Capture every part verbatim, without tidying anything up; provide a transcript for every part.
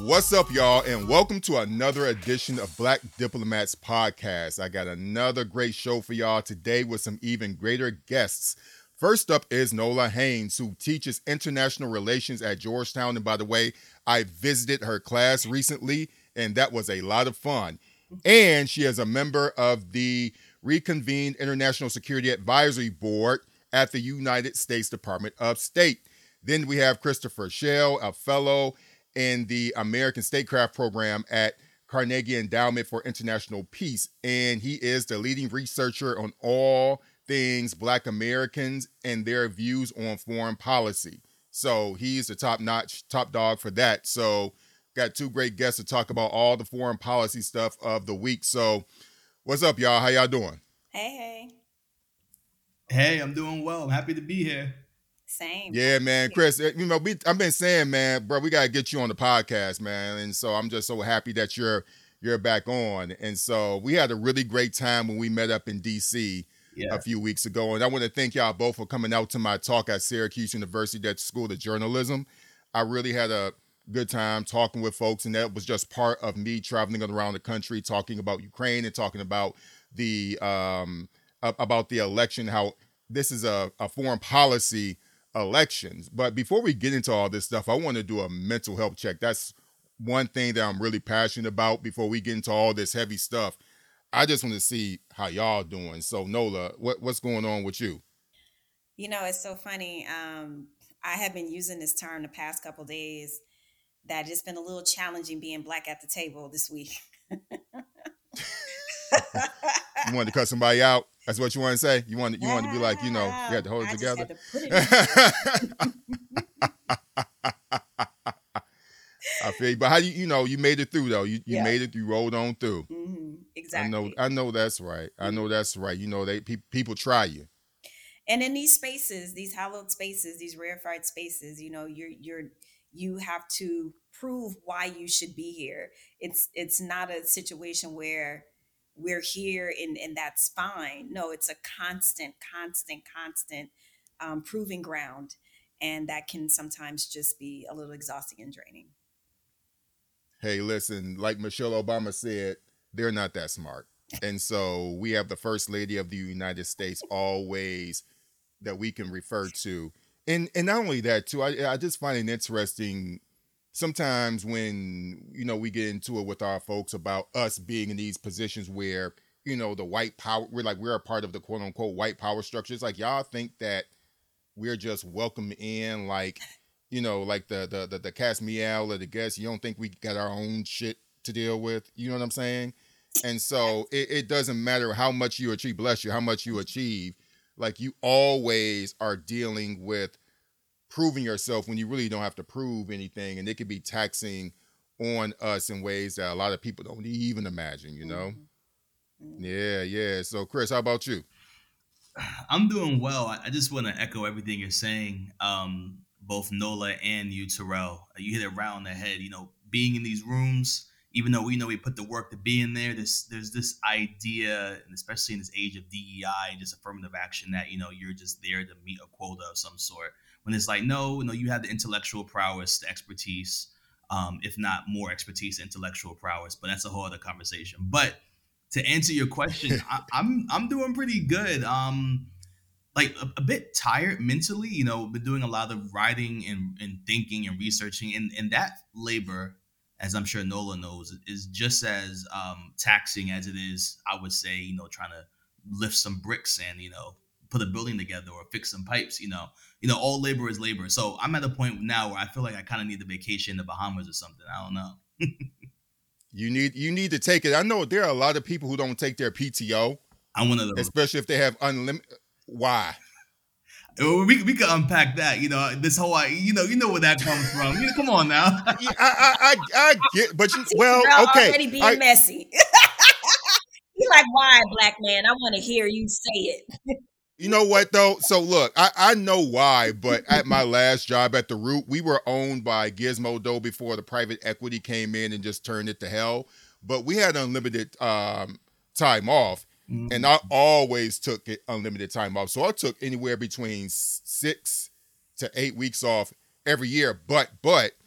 What's up, y'all, and welcome to another edition of Black Diplomats Podcast. I got another great show for y'all today with some even greater guests. First up is Nola Haynes, who teaches international relations at Georgetown. And by the way, I visited her class recently, and that was a lot of fun. And she is a member of the reconvened International Security Advisory Board at the United States Department of State. Then we have Christopher Schell, a fellow in the American Statecraft Program at Carnegie Endowment for International Peace. And he is the leading researcher on all things Black Americans and their views on foreign policy. So he's the top-notch, top dog for that. So got two great guests to talk about all the foreign policy stuff of the week. So what's up, y'all? How y'all doing? Hey, hey. Hey, I'm doing well. I'm happy to be here. Same. Yeah, man. Chris, you know, we, I've been saying, man, bro, we got to get you on the podcast, man. And so I'm just so happy that you're you're back on. And so we had a really great time when we met up in D C yeah. a few weeks ago. And I want to thank y'all both for coming out to my talk at Syracuse University at School of Journalism. I really had a good time talking with folks, and that was just part of me traveling around the country, talking about Ukraine and talking about the um, about the election, how this is a, a foreign policy elections. But before we get into all this stuff, I want to do a mental health check. That's one thing that I'm really passionate about. Before we get into all this heavy stuff, I just want to see how y'all doing. So Nola, what, what's going on with you? You know, it's so funny. Um, I have been using this term the past couple of days that it's been a little challenging being Black at the table this week. You wanted to cut somebody out? That's what you want to say? You want you want to be like, you know, you had to hold it I together? Just had to put it I feel you. But how you, you know, you made it through, though. You you yeah. made it, you rolled on through. Mm-hmm. Exactly. I know, I know that's right. I know that's right. You know, they pe- people try you. And in these spaces, these hallowed spaces, these rarefied spaces, you know, you're you're you have to prove why you should be here. It's it's not a situation where we're here and, and that's fine. No, it's a constant, constant, constant um, proving ground. And that can sometimes just be a little exhausting and draining. Hey, listen, like Michelle Obama said, they're not that smart. And so we have the First Lady of the United States always that we can refer to. And and not only that, too, I, I just find it interesting sometimes when, you know, we get into it with our folks about us being in these positions where, you know, the white power, we're like, we're a part of the quote unquote white power structure. It's like, y'all think that we're just welcome in, like, you know, like the, the, the, the cast meow or the guests. You don't think we got our own shit to deal with? You know what I'm saying? And so it, it doesn't matter how much you achieve, bless you, how much you achieve. Like, you always are dealing with proving yourself when you really don't have to prove anything, and it could be taxing on us in ways that a lot of people don't even imagine, you know? Mm-hmm. Yeah, yeah. So, Chris, how about you? I'm doing well. I just want to echo everything you're saying, um, both Nola and you, Terrell. You hit it right on the head. You know, being in these rooms, even though we know we put the work to be in there, there's, there's this idea, and especially in this age of D E I and just affirmative action, that, you know, you're just there to meet a quota of some sort. When it's like, no, no, you have the intellectual prowess, the expertise, um, if not more expertise, intellectual prowess. But that's a whole other conversation. But to answer your question, I, I'm I'm doing pretty good. Um, like a, a bit tired mentally, you know, been doing a lot of writing and, and thinking and researching, and, and that labor, as I'm sure Nola knows, is just as um, taxing as it is, I would say, you know, trying to lift some bricks and, you know, put a building together or fix some pipes, you know, you know, all labor is labor. So I'm at a point now where I feel like I kind of need a vacation in the Bahamas or something. I don't know. You need you need to take it. I know there are a lot of people who don't take their P T O. I'm one of those. Especially if they have unlimited. Why? We we could unpack that. You know, this whole, you know, you know where that comes from. You know, come on now. yeah, I, I I I get, but you, well, okay. Already being I, messy. You're like, why, Black man? I want to hear you say it. You know what, though? So, look, I, I know why, but at my last job at The Root, we were owned by Gizmodo before the private equity came in and just turned it to hell. But we had unlimited um, time off, mm-hmm. and I always took it unlimited time off. So I took anywhere between six to eight weeks off every year. But, but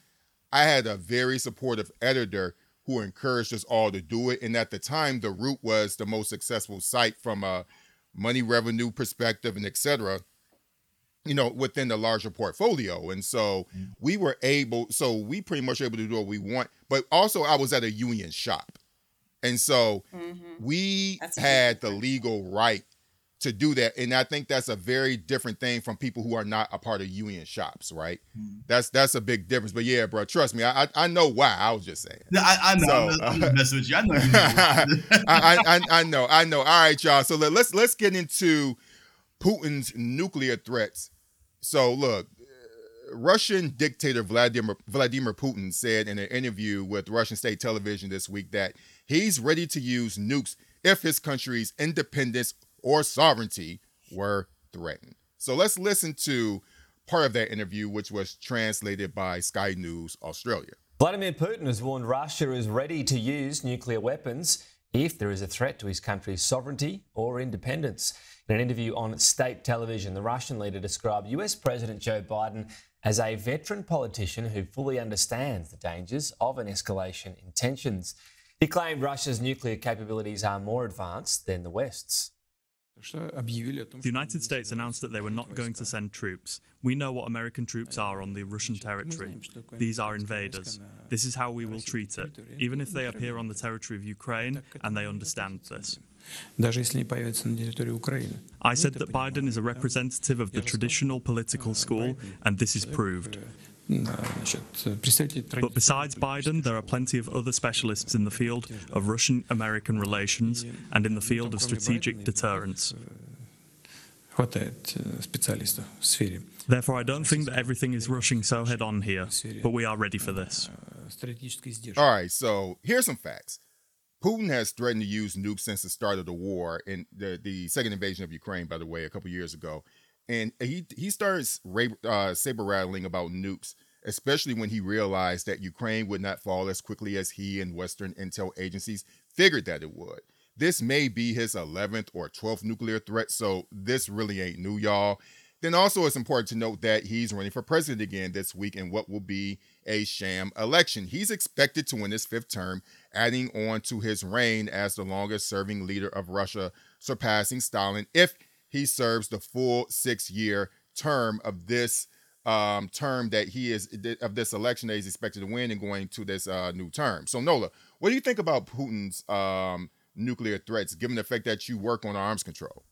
I had a very supportive editor who encouraged us all to do it. And at the time, The Root was the most successful site from a money revenue perspective and et cetera, you know, within the larger portfolio. And so mm-hmm. we were able, so we pretty much able to do what we want. But also I was at a union shop. And so mm-hmm. we that's had the legal right to do that. And I think that's a very different thing from people who are not a part of union shops, right? Mm-hmm. That's that's a big difference. But yeah, bro, trust me, I I, I know why. I was just saying. No, I, I know. So, I'm, I'm uh, messing with you. I know. You know. I, I, I know. I know. All right, y'all. So let, let's let's get into Putin's nuclear threats. So look, Russian dictator Vladimir Vladimir Putin said in an interview with Russian state television this week that he's ready to use nukes if his country's independence or sovereignty were threatened. So let's listen to part of that interview, which was translated by Sky News Australia. Vladimir Putin has warned Russia is ready to use nuclear weapons if there is a threat to his country's sovereignty or independence. In an interview on state television, the Russian leader described U S President Joe Biden as a veteran politician who fully understands the dangers of an escalation in tensions. He claimed Russia's nuclear capabilities are more advanced than the West's. The United States announced that they were not going to send troops. We know what American troops are on the Russian territory. These are invaders. This is how we will treat it, even if they appear on the territory of Ukraine and they understand this. I said that Biden is a representative of the traditional political school, and this is proved. But besides Biden, there are plenty of other specialists in the field of Russian-American relations and in the field of strategic deterrence. Therefore, I don't think that everything is rushing so head-on here, but we are ready for this. All right, so here's some facts. Putin has threatened to use nukes since the start of the war, and the, the second invasion of Ukraine, by the way, a couple years ago. And he he starts uh, saber-rattling about nukes, especially when he realized that Ukraine would not fall as quickly as he and Western intel agencies figured that it would. This may be his eleventh or twelfth nuclear threat, so this really ain't new, y'all. Then also it's important to note that he's running for president again this week in what will be a sham election. He's expected to win his fifth term, adding on to his reign as the longest-serving leader of Russia, surpassing Stalin if he serves the full six-year term of this um, term that he is of this election that he's expected to win and going to this uh, new term. So Nola, what do you think about Putin's um, nuclear threats, given the fact that you work on arms control?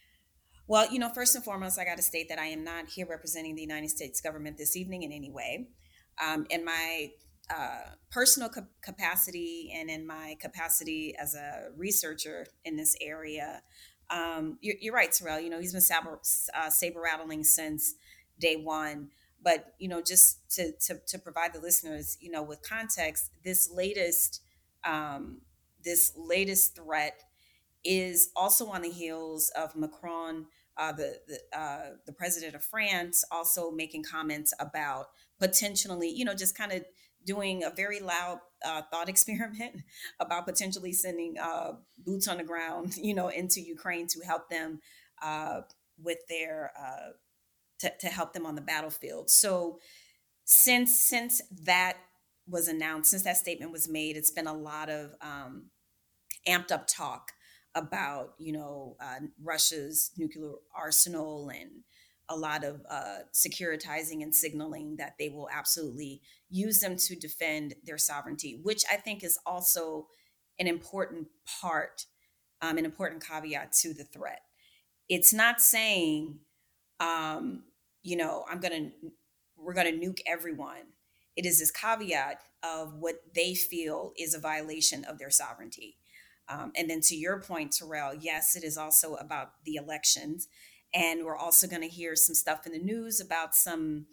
Well, you know, first and foremost, I got to state that I am not here representing the United States government this evening in any way. Um, in my uh, personal ca- capacity and in my capacity as a researcher in this area, Um, you're, you're right, Terrell. You know, he's been saber, uh, saber rattling since day one. But, you know, just to, to to provide the listeners, you know, with context, this latest um, this latest threat is also on the heels of Macron, uh, the the, uh, the president of France, also making comments about potentially, you know, just kind of doing a very loud uh, thought experiment about potentially sending uh, boots on the ground, you know, into Ukraine to help them uh, with their uh, to, to help them on the battlefield. So since since that was announced, since that statement was made, it's been a lot of um, amped up talk about, you know, uh, Russia's nuclear arsenal and a lot of uh, securitizing and signaling that they will absolutely use them to defend their sovereignty, which I think is also an important part, um, an important caveat to the threat. It's not saying, um, you know, I'm going to, we're going to nuke everyone. It is this caveat of what they feel is a violation of their sovereignty. Um, and then to your point, Terrell, yes, it is also about the elections. And we're also going to hear some stuff in the news about some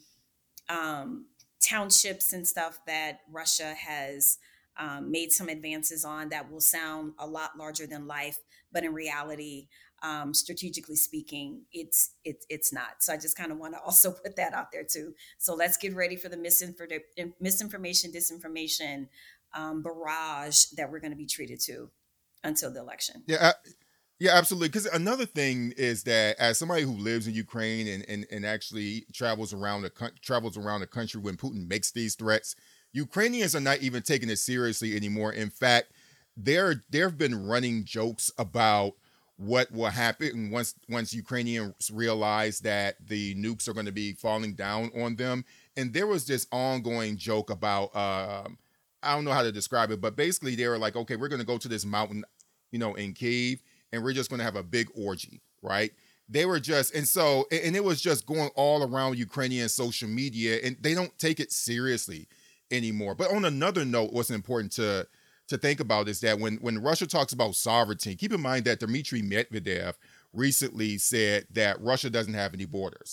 um, townships and stuff that Russia has um, made some advances on that will sound a lot larger than life. But in reality, um, strategically speaking, it's it's it's not. So I just kind of want to also put that out there too. So let's get ready for the misinfor- misinformation, disinformation um, barrage that we're going to be treated to until the election. Yeah. I- Yeah, absolutely. Because another thing is that as somebody who lives in Ukraine and, and, and actually travels around the travels around the country when Putin makes these threats, Ukrainians are not even taking it seriously anymore. In fact, there there have been running jokes about what will happen once once Ukrainians realize that the nukes are going to be falling down on them. And there was this ongoing joke about um, I don't know how to describe it, but basically they were like, okay, we're going to go to this mountain, you know, in Kyiv, and we're just going to have a big orgy, right? They were just, and so, and it was just going all around Ukrainian social media, and they don't take it seriously anymore. But on another note, what's important to to think about is that when when Russia talks about sovereignty, keep in mind that Dmitry Medvedev recently said that Russia doesn't have any borders.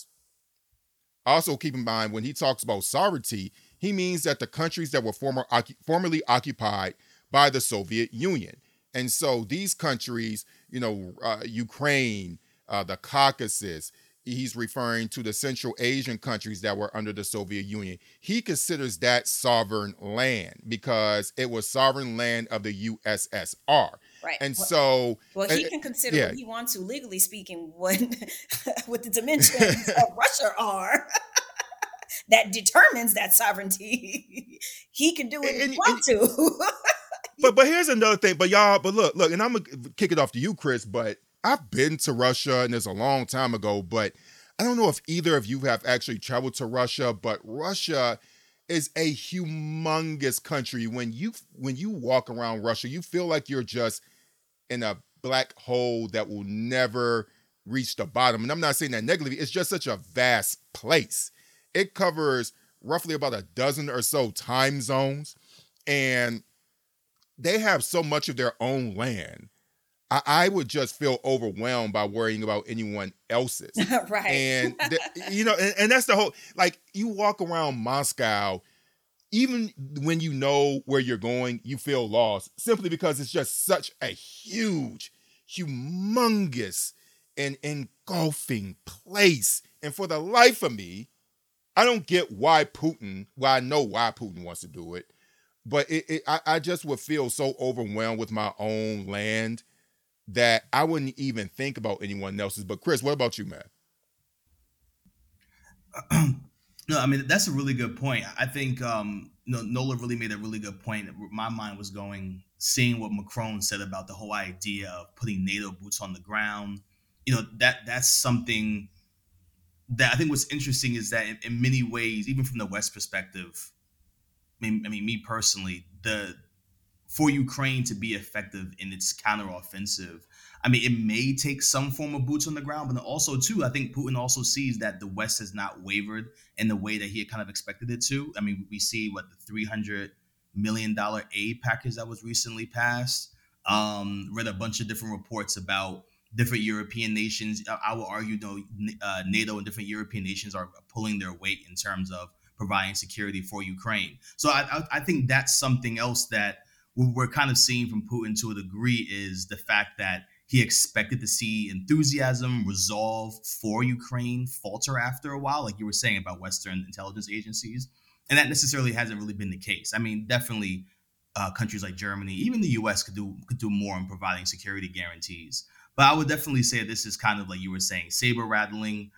Also, keep in mind when he talks about sovereignty, he means that the countries that were former formerly occupied by the Soviet Union, and so these countries, you know, uh, Ukraine, uh, the Caucasus. He's referring to the Central Asian countries that were under the Soviet Union. He considers that sovereign land because it was sovereign land of the U S S R. Right. And well, so... Well, he uh, can consider yeah. what he wants to, legally speaking, what, what the dimensions of Russia are that determines that sovereignty. He can do it if And- he wants to. But but here's another thing. But y'all, but look, look, and I'm going to kick it off to you, Chris, but I've been to Russia, and it's a long time ago, but I don't know if either of you have actually traveled to Russia, but Russia is a humongous country. When you when you walk around Russia, you feel like you're just in a black hole that will never reach the bottom. And I'm not saying that negatively. It's just such a vast place. It covers roughly about a dozen or so time zones, and they have so much of their own land. I, I would just feel overwhelmed by worrying about anyone else's. Right. And, the, you know, and, and that's the whole, like, you walk around Moscow, even when you know where you're going, you feel lost simply because it's just such a huge, humongous, and engulfing place. And for the life of me, I don't get why Putin, well, I know why Putin wants to do it, but it, it, I, I just would feel so overwhelmed with my own land that I wouldn't even think about anyone else's. But Chris, what about you, man? No, I mean, that's a really good point. I think um, no, Nola really made a really good point. My mind was going, seeing what Macron said about the whole idea of putting NATO boots on the ground. You know, that that's something that I think what's interesting is that in, in many ways, even from the West perspective, I mean, I mean, me personally, the for Ukraine to be effective in its counteroffensive, I mean, it may take some form of boots on the ground, but also, too, I think Putin also sees that the West has not wavered in the way that he had kind of expected it to. I mean, we see what the three hundred million dollars aid package that was recently passed. Um, read a bunch of different reports about different European nations. I, I would argue, though, uh, NATO and different European nations are pulling their weight in terms of providing security for Ukraine. So I, I, I think that's something else that we're kind of seeing from Putin to a degree, is the fact that he expected to see enthusiasm, resolve for Ukraine falter after a while, like you were saying about Western intelligence agencies. And that necessarily hasn't really been the case. I mean, definitely uh, countries like Germany, even the U S could do could do more in providing security guarantees. But I would definitely say this is kind of like you were saying, saber rattling.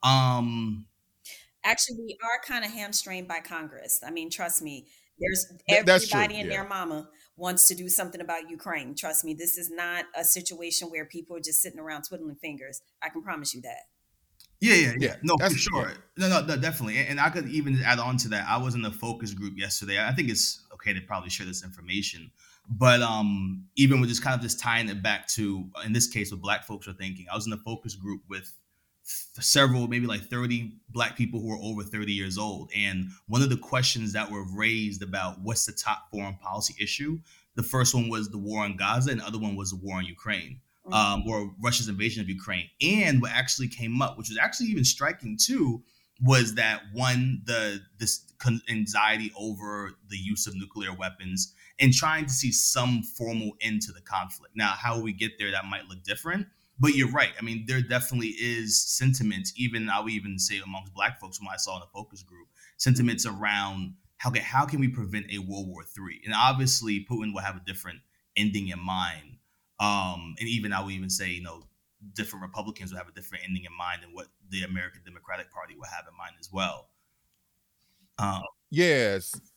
Um, Actually, we are kind of hamstringed by Congress. I mean, trust me, there's Th- that's true, everybody and yeah. their mama wants to do something about Ukraine. Trust me, this is not a situation where people are just sitting around twiddling fingers. I can promise you that. Yeah, yeah, yeah. Yeah, No, for that's- sure. No, no, no, definitely. And, and I could even add on to that. I was in a focus group yesterday. I think it's okay to probably share this information. But um, even with just kind of just tying it back to, in this case, what Black folks are thinking, I was in a focus group with several, maybe like thirty Black people who were over thirty years old. And one of the questions that were raised about what's the top foreign policy issue, the first one was the war in Gaza, and the other one was the war in Ukraine. Um, or Russia's invasion of Ukraine. And what actually came up, which was actually even striking too, was that one, the this anxiety over the use of nuclear weapons and trying to see some formal end to the conflict. Now, how we get there, that might look different, but you're right. I mean, there definitely is sentiments, even I would even say amongst Black folks, whom I saw in the focus group, sentiments around how can, how can we prevent a World War Three? And obviously, Putin will have a different ending in mind. Um, and even I would even say, you know, different Republicans will have a different ending in mind than what the American Democratic Party will have in mind as well. Um, Yes.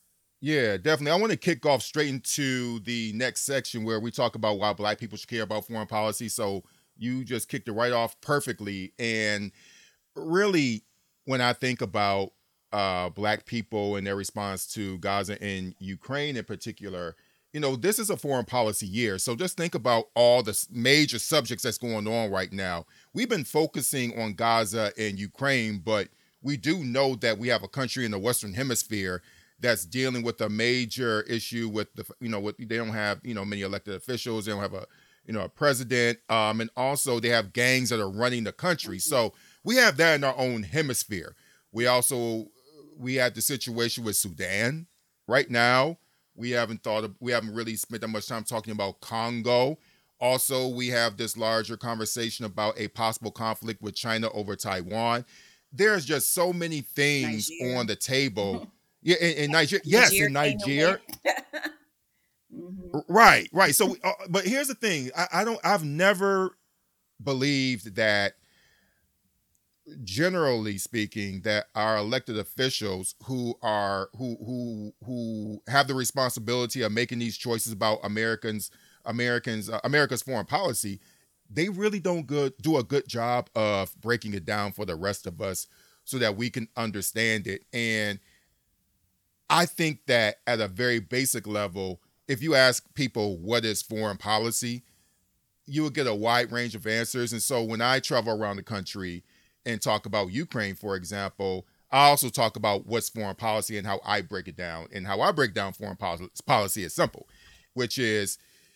Yeah, definitely. I want to kick off straight into the next section where we talk about why Black people should care about foreign policy. So you just kicked it right off perfectly. And really, when I think about uh, Black people and their response to Gaza and Ukraine in particular, you know, this is a foreign policy year. So just think about all the s- major subjects that's going on right now. We've been focusing on Gaza and Ukraine, but we do know that we have a country in the Western Hemisphere that's dealing with a major issue with the, you know, what they don't have, you know, many elected officials. They don't have a, you know, a president. Um, and also they have gangs that are running the country. So we have that in our own hemisphere. We also, we had the situation with Sudan right now. We haven't thought of, we haven't really spent that much time talking about Congo. Also, we have this larger conversation about a possible conflict with China over Taiwan. There's just so many things Nigeria. on the table. Yeah, in, in Nigeria, yes, Nigeria in came and Nigeria, went. Mhm. right, right. So, we, uh, but here's the thing: I, I don't, I've never believed that, generally speaking, that our elected officials who are who who who have the responsibility of making these choices about Americans, Americans, uh, America's foreign policy, they really don't good do a good job of breaking it down for the rest of us so that we can understand it. And I think that at a very basic level, if you ask people what is foreign policy, you will get a wide range of answers. And so when I travel around the country and talk about Ukraine, for example, I also talk about what's foreign policy and how I break it down. And how I break down foreign poli- policy is simple, which is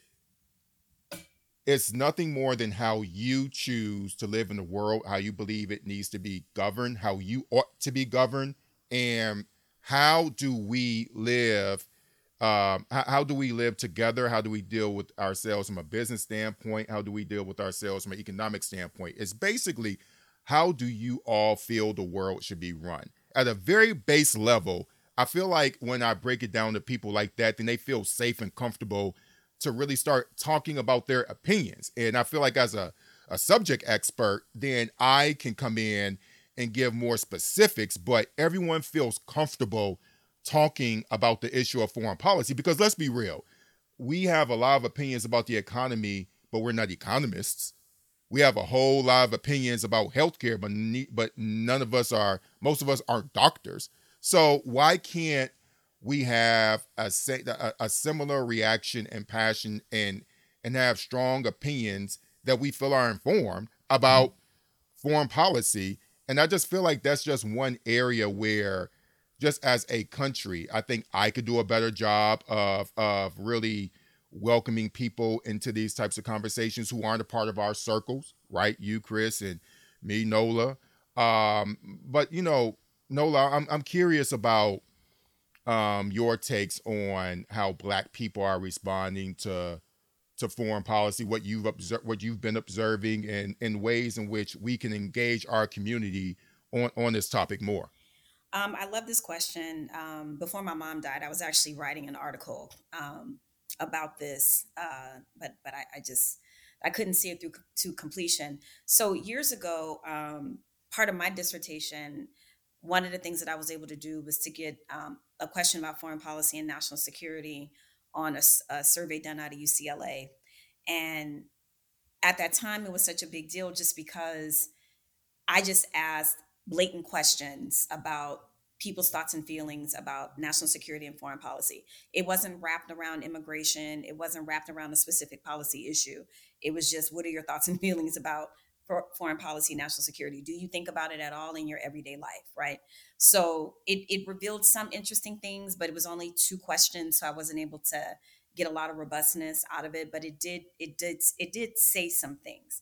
it's nothing more than how you choose to live in the world, how you believe it needs to be governed, how you ought to be governed, and how do we live um, how, how do we live together? How do we deal with ourselves from a business standpoint? How do we deal with ourselves from an economic standpoint? It's basically how do you all feel the world should be run? At a very base level, I feel like when I break it down to people like that, then they feel safe and comfortable to really start talking about their opinions. And I feel like as a, a subject expert, then I can come in and give more specifics, but everyone feels comfortable talking about the issue of foreign policy because let's be real, we have a lot of opinions about the economy, but we're not economists. We have a whole lot of opinions about healthcare, but ne- but none of us are. Most of us aren't doctors. So why can't we have a, sa- a, a similar reaction and passion and and have strong opinions that we feel are informed about foreign policy? And I just feel like that's just one area where, just as a country, I think I could do a better job of of really welcoming people into these types of conversations who aren't a part of our circles, right? You, Chris, and me, Nola. Um, but you know, Nola, I'm I'm curious about um, your takes on how Black people are responding to to foreign policy, what you've observed, what you've been observing, and in ways in which we can engage our community on on this topic more. Um, I love this question. Um, before my mom died, I was actually writing an article um, about this, uh, but but I, I just I couldn't see it through to completion. So years ago, um, part of my dissertation, one of the things that I was able to do was to get um, a question about foreign policy and national security on a, s- a survey done out of U C L A, and at that time, it was such a big deal just because I just asked blatant questions about people's thoughts and feelings about national security and foreign policy. It wasn't wrapped around immigration. It wasn't wrapped around a specific policy issue. It was just, what are your thoughts and feelings about for foreign policy, national security? Do you think about it at all in your everyday life? Right. So it, it revealed some interesting things, but it was only two questions. So I wasn't able to get a lot of robustness out of it, but it did, it did, it did say some things.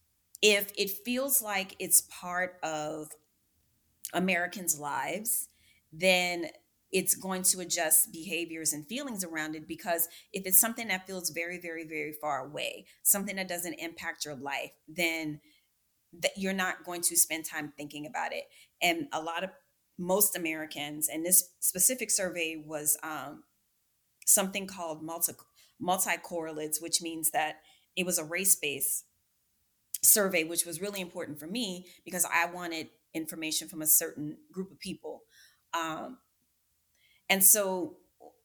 If it feels like it's part of Americans' lives, then it's going to adjust behaviors and feelings around it. Because if it's something that feels very, very, very far away, something that doesn't impact your life, then that you're not going to spend time thinking about it. And a lot of most Americans, and this specific survey was um, something called multi multi correlates, which means that it was a race based survey, which was really important for me because I wanted information from a certain group of people. Um, and so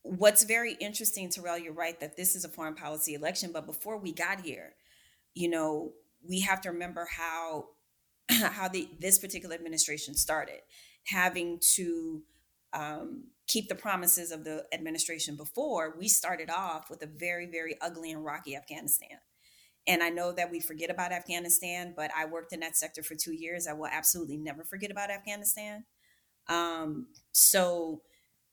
what's very interesting, Terrell, you're right that this is a foreign policy election, but before we got here, you know, we have to remember how how the this particular administration started, having to um, keep the promises of the administration before. We started off with a very, very ugly and rocky Afghanistan. And I know that we forget about Afghanistan, but I worked in that sector for two years. I will absolutely never forget about Afghanistan. Um, so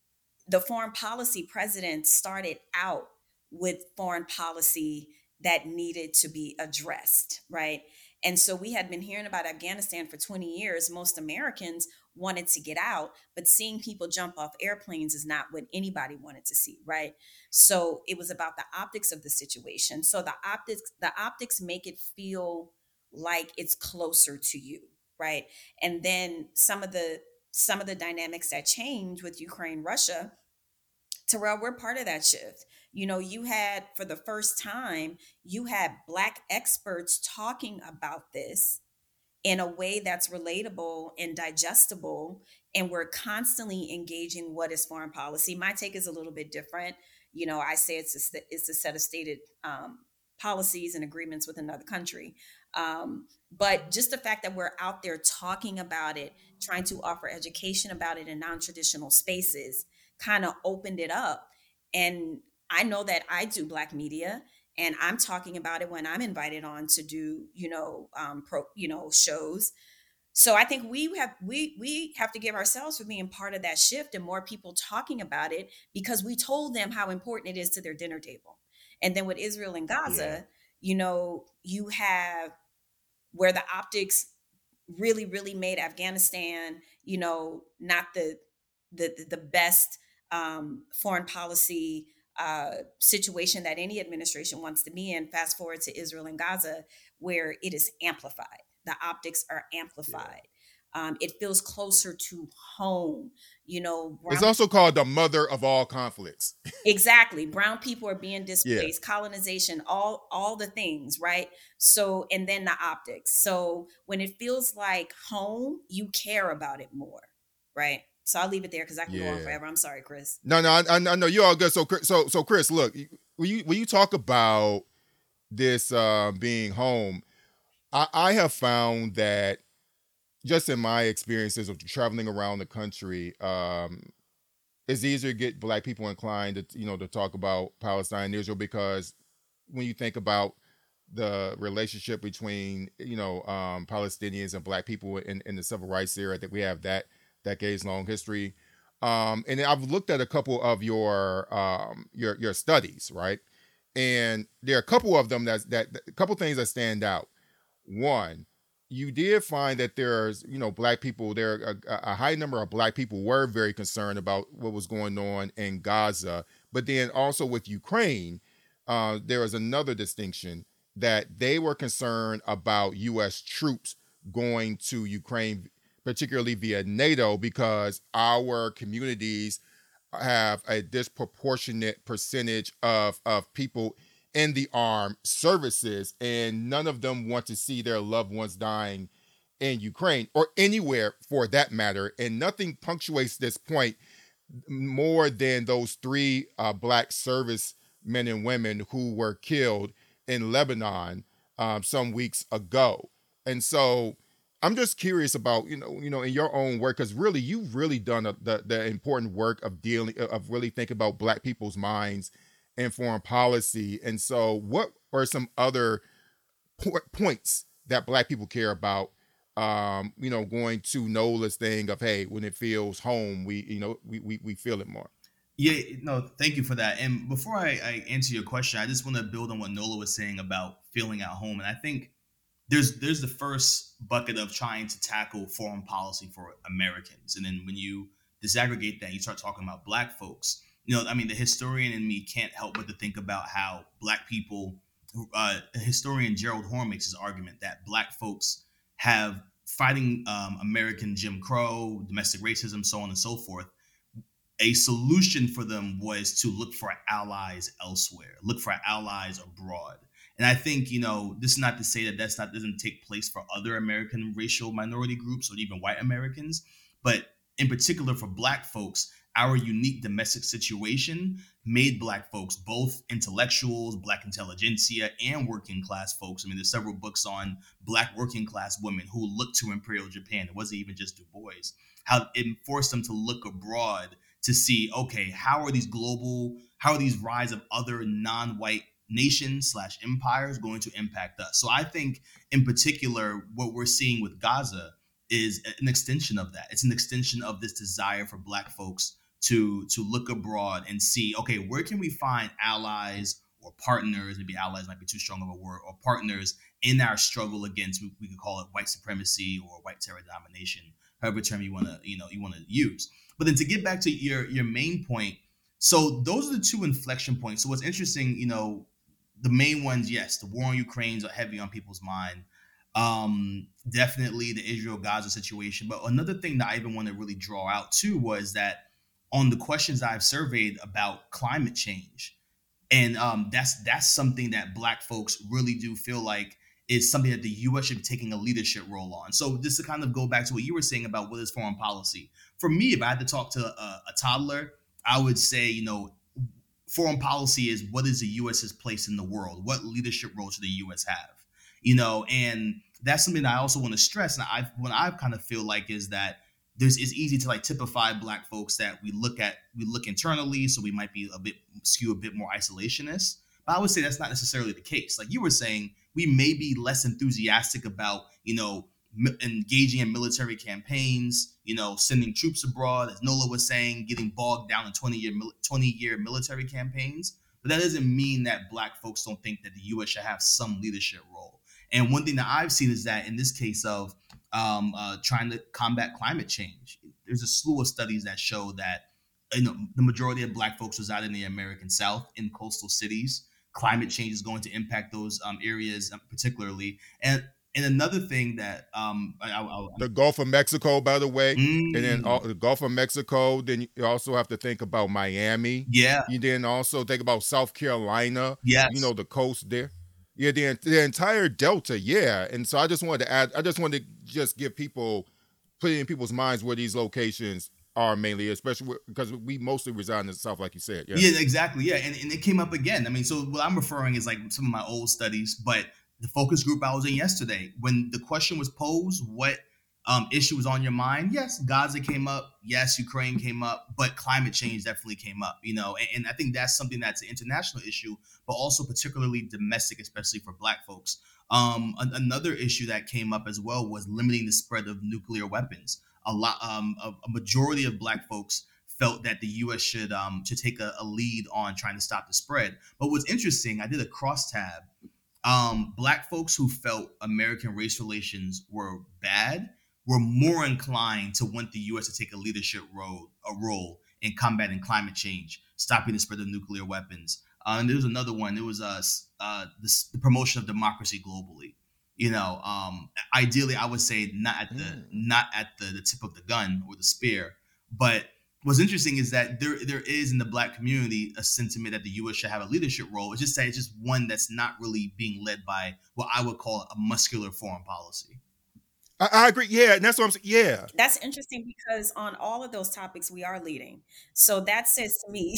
the foreign policy president started out with foreign policy that needed to be addressed, right? And so we had been hearing about Afghanistan for twenty years. Most Americans wanted to get out, but seeing people jump off airplanes is not what anybody wanted to see, right? So it was about the optics of the situation. So the optics, the optics make it feel like it's closer to you, right? And then some of the some of the dynamics that change with Ukraine, Russia, Terrell, we're part of that shift. You know, you had, for the first time, you had Black experts talking about this in a way that's relatable and digestible. And we're constantly engaging what is foreign policy. My take is a little bit different. You know, I say it's a, it's a set of stated um, policies and agreements with another country. Um, but just the fact that we're out there talking about it, trying to offer education about it in non-traditional spaces, kind of opened it up. And I know that I do Black media, and I'm talking about it when I'm invited on to do, you know, um, pro, you know, shows. So I think we have we we have to give ourselves for being part of that shift and more people talking about it, because we told them how important it is to their dinner table. And then with Israel and Gaza, yeah. you know, you have where the optics really, really made Afghanistan, you know, not the the the best um, foreign policy uh, situation that any administration wants to be in. Fast forward to Israel and Gaza, where it is amplified. The optics are amplified. Yeah. Um, it feels closer to home. You know, brown- it's also called the mother of all conflicts. Exactly. Brown people are being displaced, yeah. colonization, all, all the things, right? So, and then the optics. So when it feels like home, you care about it more, right? So I'll leave it there because I can yeah. go on forever. I'm sorry, Chris. No, no, I, I know you're all good. So, so, so, Chris, look, when you when you talk about this uh, being home, I, I have found that just in my experiences of traveling around the country, um, it's easier to get Black people inclined to, you know, to talk about Palestine and Israel, because when you think about the relationship between, you know, um, Palestinians and Black people in, in the civil rights era, that we have that decades long history. Um, and I've looked at a couple of your um, your your studies, right? And there are a couple of them that that a couple things that stand out. One, you did find that there's, you know, Black people, there a, a high number of Black people were very concerned about what was going on in Gaza. But then also with Ukraine, uh, there was another distinction that they were concerned about U S troops going to Ukraine, particularly via NATO, because our communities have a disproportionate percentage of, of people in the armed services, and none of them want to see their loved ones dying in Ukraine or anywhere for that matter. And nothing punctuates this point more than those three uh, Black servicemen and women who were killed in Lebanon um, some weeks ago. And so I'm just curious about, you know, you know, in your own work, because really you've really done a, the the important work of dealing, of really thinking about Black people's minds and foreign policy. And so what are some other po- points that Black people care about, um, you know, going to Nola's thing of, hey, when it feels home, we, you know, we, we, we feel it more. Yeah, no, thank you for that. And before I, I answer your question, I just want to build on what Nola was saying about feeling at home. And I think there's there's the first bucket of trying to tackle foreign policy for Americans. And then when you disaggregate that, you start talking about Black folks. You know, I mean, the historian in me can't help but to think about how Black people, uh, historian Gerald Horne makes his argument that Black folks have fighting um, American Jim Crow, domestic racism, so on and so forth. A solution for them was to look for allies elsewhere, look for allies abroad. And I think, you know, this is not to say that that's not doesn't take place for other American racial minority groups or even white Americans, but in particular for Black folks, our unique domestic situation made Black folks, both intellectuals, Black intelligentsia, and working class folks. I mean, there's several books on Black working class women who looked to Imperial Japan. It wasn't even just Du Bois. How it forced them to look abroad to see, okay, how are these global, how are these rise of other non-white nations slash empires going to impact us? So I think in particular, what we're seeing with Gaza is an extension of that. It's an extension of this desire for Black folks to to look abroad and see, okay, where can we find allies or partners? Maybe allies might be too strong of a word, or partners in our struggle against, we, we could call it white supremacy or white terror domination, however term you want to, you know, you want to use. But then to get back to your your main point, so those are the two inflection points. So what's interesting, you know, the main ones, yes, the war in Ukraine are heavy on people's mind. Um, definitely the Israel-Gaza situation. But another thing that I even want to really draw out too was that on the questions I've surveyed about climate change, and um, that's that's something that Black folks really do feel like is something that the U S should be taking a leadership role on. So just to kind of go back to what you were saying about what is foreign policy. For me, if I had to talk to a, a toddler, I would say, you know, foreign policy is what is the US's place in the world? What leadership role should the U S have? You know, and that's something that I also want to stress. And I, what I kind of feel like is that there's, it's easy to like typify Black folks that we look at, we look internally. So we might be a bit skew a bit more isolationist, but I would say that's not necessarily the case. Like you were saying, we may be less enthusiastic about, you know, m- engaging in military campaigns, you know, sending troops abroad, as Nola was saying, getting bogged down in twenty year, twenty year military campaigns. But that doesn't mean that Black folks don't think that the U S should have some leadership role. And one thing that I've seen is that in this case of um, uh, trying to combat climate change, there's a slew of studies that show that, you know, the majority of Black folks reside in the American South, in coastal cities. Climate change is going to impact those um, areas particularly. And and another thing that um, I, I, I, the Gulf of Mexico, by the way, mm, and then all, the Gulf of Mexico. Then you also have to think about Miami. Yeah. You then also think about South Carolina. Yes. You know, the coast there. Yeah, the the entire Delta. Yeah, and so I just wanted to add. I just wanted to just give people, put it in people's minds where these locations are mainly, especially because we mostly reside in the South, like you said. Yeah, yeah, exactly. Yeah, and, and it came up again. I mean, so what I'm referring is like some of my old studies, but the focus group I was in yesterday, when the question was posed, what um, issue was on your mind? Yes, Gaza came up. Yes, Ukraine came up, but climate change definitely came up, you know, and, and I think that's something that's an international issue, but also particularly domestic, especially for Black folks. Um, a, another issue that came up as well was limiting the spread of nuclear weapons. A lot, um, a, a majority of Black folks felt that the U S should um, should take a, a lead on trying to stop the spread. But what's interesting, I did a crosstab. Um, Black folks who felt American race relations were bad were more inclined to want the U S to take a leadership role, a role in combating climate change, stopping the spread of nuclear weapons. Uh, and there was another one. It was uh, uh, the, the promotion of democracy globally. You know, um, ideally, I would say not at the mm. not at the, the tip of the gun or the spear. But what's interesting is that there there is in the Black community a sentiment that the U S should have a leadership role. It's just that it's just one that's not really being led by what I would call a muscular foreign policy. I, I agree. Yeah, and that's what I'm saying. Yeah, that's interesting because on all of those topics we are leading. So that says to me.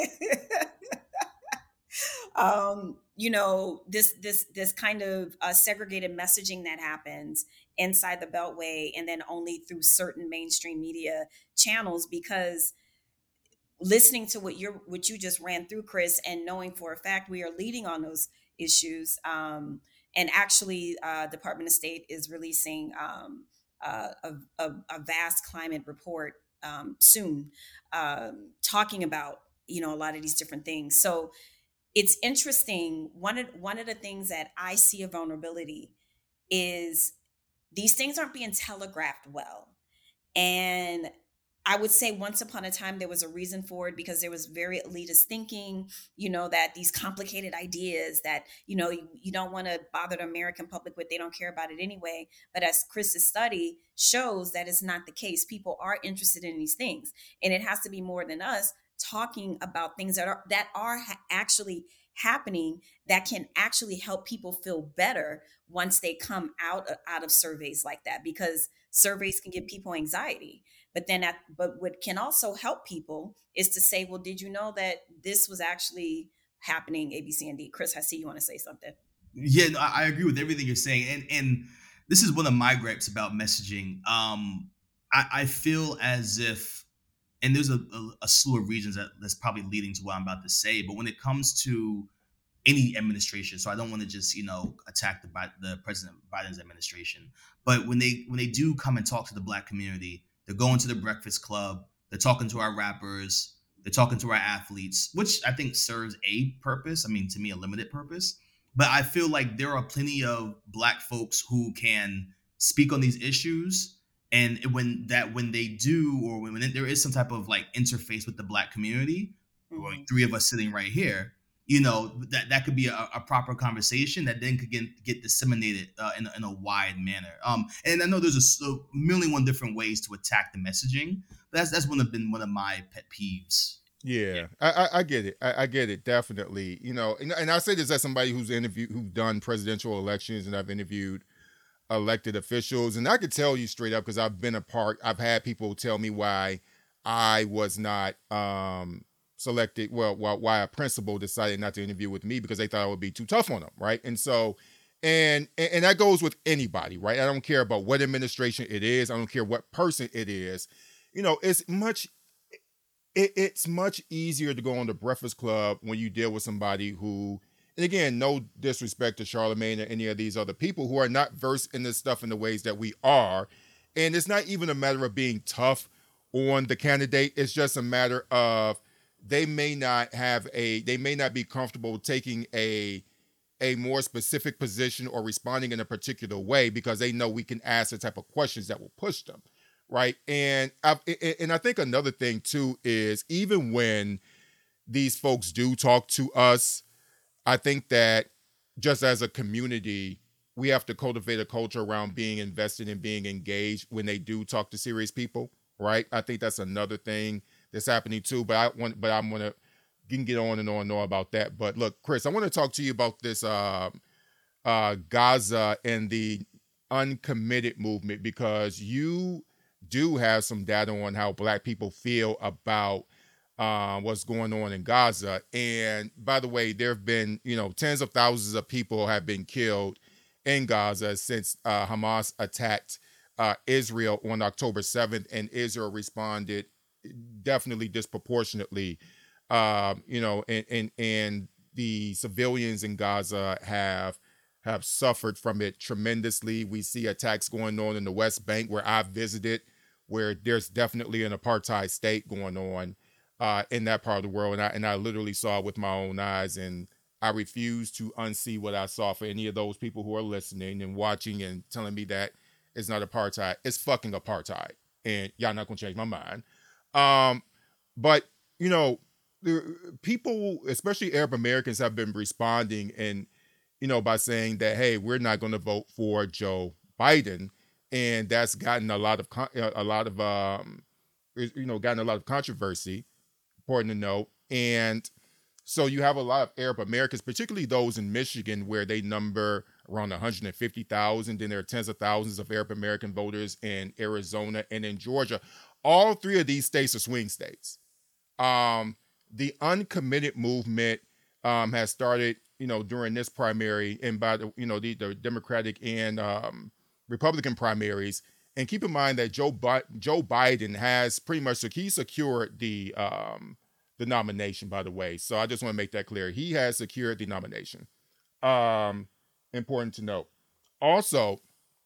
Um, you know, this this this kind of uh, segregated messaging that happens inside the Beltway and then only through certain mainstream media channels, because listening to what you're what you just ran through, Chris, and knowing for a fact we are leading on those issues. Um, and actually, uh, Department of State is releasing um, uh, a, a, a vast climate report um, soon, um, talking about, you know, a lot of these different things. So it's interesting. One of one of the things that I see a vulnerability is these things aren't being telegraphed well. And I would say once upon a time, there was a reason for it because there was very elitist thinking, you know, that these complicated ideas that, you know, you, you don't want to bother the American public with, they don't care about it anyway. But as Chris's study shows, that is not the case. People are interested in these things, and it has to be more than us talking about things that are that are ha- actually happening that can actually help people feel better once they come out of, out of surveys like that, because surveys can give people anxiety. But then, at, but what can also help people is to say, well, did you know that this was actually happening? A, B, C, and D. Chris, I see you want to say something. Yeah, no, I agree with everything you're saying, and and this is one of my gripes about messaging. Um, I, I feel as if, and there's a, a, a slew of reasons that that's probably leading to what I'm about to say, but when it comes to any administration, so I don't want to just you know attack the the President Biden's administration, but when they when they do come and talk to the Black community, they're going to the Breakfast Club, they're talking to our rappers, they're talking to our athletes, which I think serves a purpose. I mean, to me, a limited purpose. But I feel like there are plenty of Black folks who can speak on these issues, and when that when they do, or when, when there is some type of like interface with the Black community, mm-hmm. or three of us sitting right here, you know, that that could be a, a proper conversation that then could get get disseminated uh, in, a, in a wide manner. Um, and I know there's a, a million one different ways to attack the messaging, but that's that's one of been one of my pet peeves. Yeah, I, I, I get it. I, I get it. Definitely. You know, and, and I say this as somebody who's interviewed, who's done presidential elections, and I've interviewed elected officials. And I could tell you straight up, because I've been a part, I've had people tell me why I was not um, selected. Well, why a principal decided not to interview with me, because they thought I would be too tough on them. Right. And so, and, and that goes with anybody, right? I don't care about what administration it is. I don't care what person it is. You know, it's much It, it's much easier to go on the Breakfast Club when you deal with somebody who, and again, no disrespect to Charlamagne or any of these other people who are not versed in this stuff in the ways that we are. And it's not even a matter of being tough on the candidate. It's just a matter of they may not have a, they may not be comfortable taking a, a more specific position or responding in a particular way, because they know we can ask the type of questions that will push them. Right. And I, and I think another thing, too, is even when these folks do talk to us, I think that just as a community, we have to cultivate a culture around being invested and being engaged when they do talk to serious people. Right. I think that's another thing that's happening, too. But I want but I'm going to can get on and on and on about that. But look, Chris, I want to talk to you about this uh, uh, Gaza and the uncommitted movement, because you do have some data on how Black people feel about uh, what's going on in Gaza. And by the way, there have been, you know, tens of thousands of people have been killed in Gaza since uh, Hamas attacked uh, Israel on October seventh, and Israel responded definitely disproportionately. Um, you know, and, and and the civilians in Gaza have have suffered from it tremendously. We see attacks going on in the West Bank, where I've visited, where there's definitely an apartheid state going on uh, in that part of the world. And I, and I literally saw it with my own eyes, and I refuse to unsee what I saw. For any of those people who are listening and watching and telling me that it's not apartheid, it's fucking apartheid. And y'all not gonna change my mind. Um, but, you know, the people, especially Arab Americans, have been responding and, you know, by saying that, hey, we're not going to vote for Joe Biden. And that's gotten a lot of, a lot of, um, you know, gotten a lot of controversy, important to note. And so you have a lot of Arab Americans, particularly those in Michigan, where they number around one hundred fifty thousand. Then there are tens of thousands of Arab American voters in Arizona and in Georgia. All three of these states are swing states. Um, the uncommitted movement um, has started, you know, during this primary, and by the, you know, the, the Democratic and um, Republican primaries. And keep in mind that Joe Bi- Joe Biden has pretty much he secured the um, the nomination, by the way. So I just want to make that clear. He has secured the nomination. Um, important to note. Also,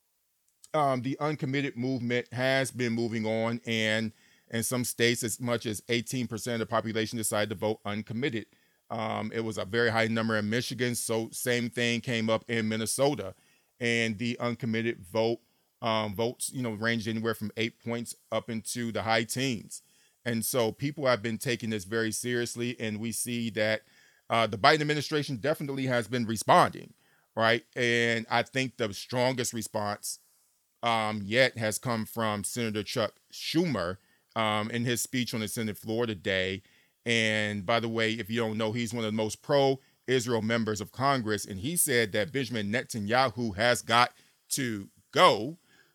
um, the uncommitted movement has been moving on, and in some states, as much as eighteen percent of the population decided to vote uncommitted. Um, it was a very high number in Michigan. So same thing came up in Minnesota, and the uncommitted vote um, votes, you know, ranged anywhere from eight points up into the high teens. And so people have been taking this very seriously, and we see that uh, the Biden administration definitely has been responding, right? And I think the strongest response um, yet has come from Senator Chuck Schumer um, in his speech on the Senate floor today. And by the way, if you don't know, he's one of the most pro-Israel members of Congress, and he said that Benjamin Netanyahu has got to go.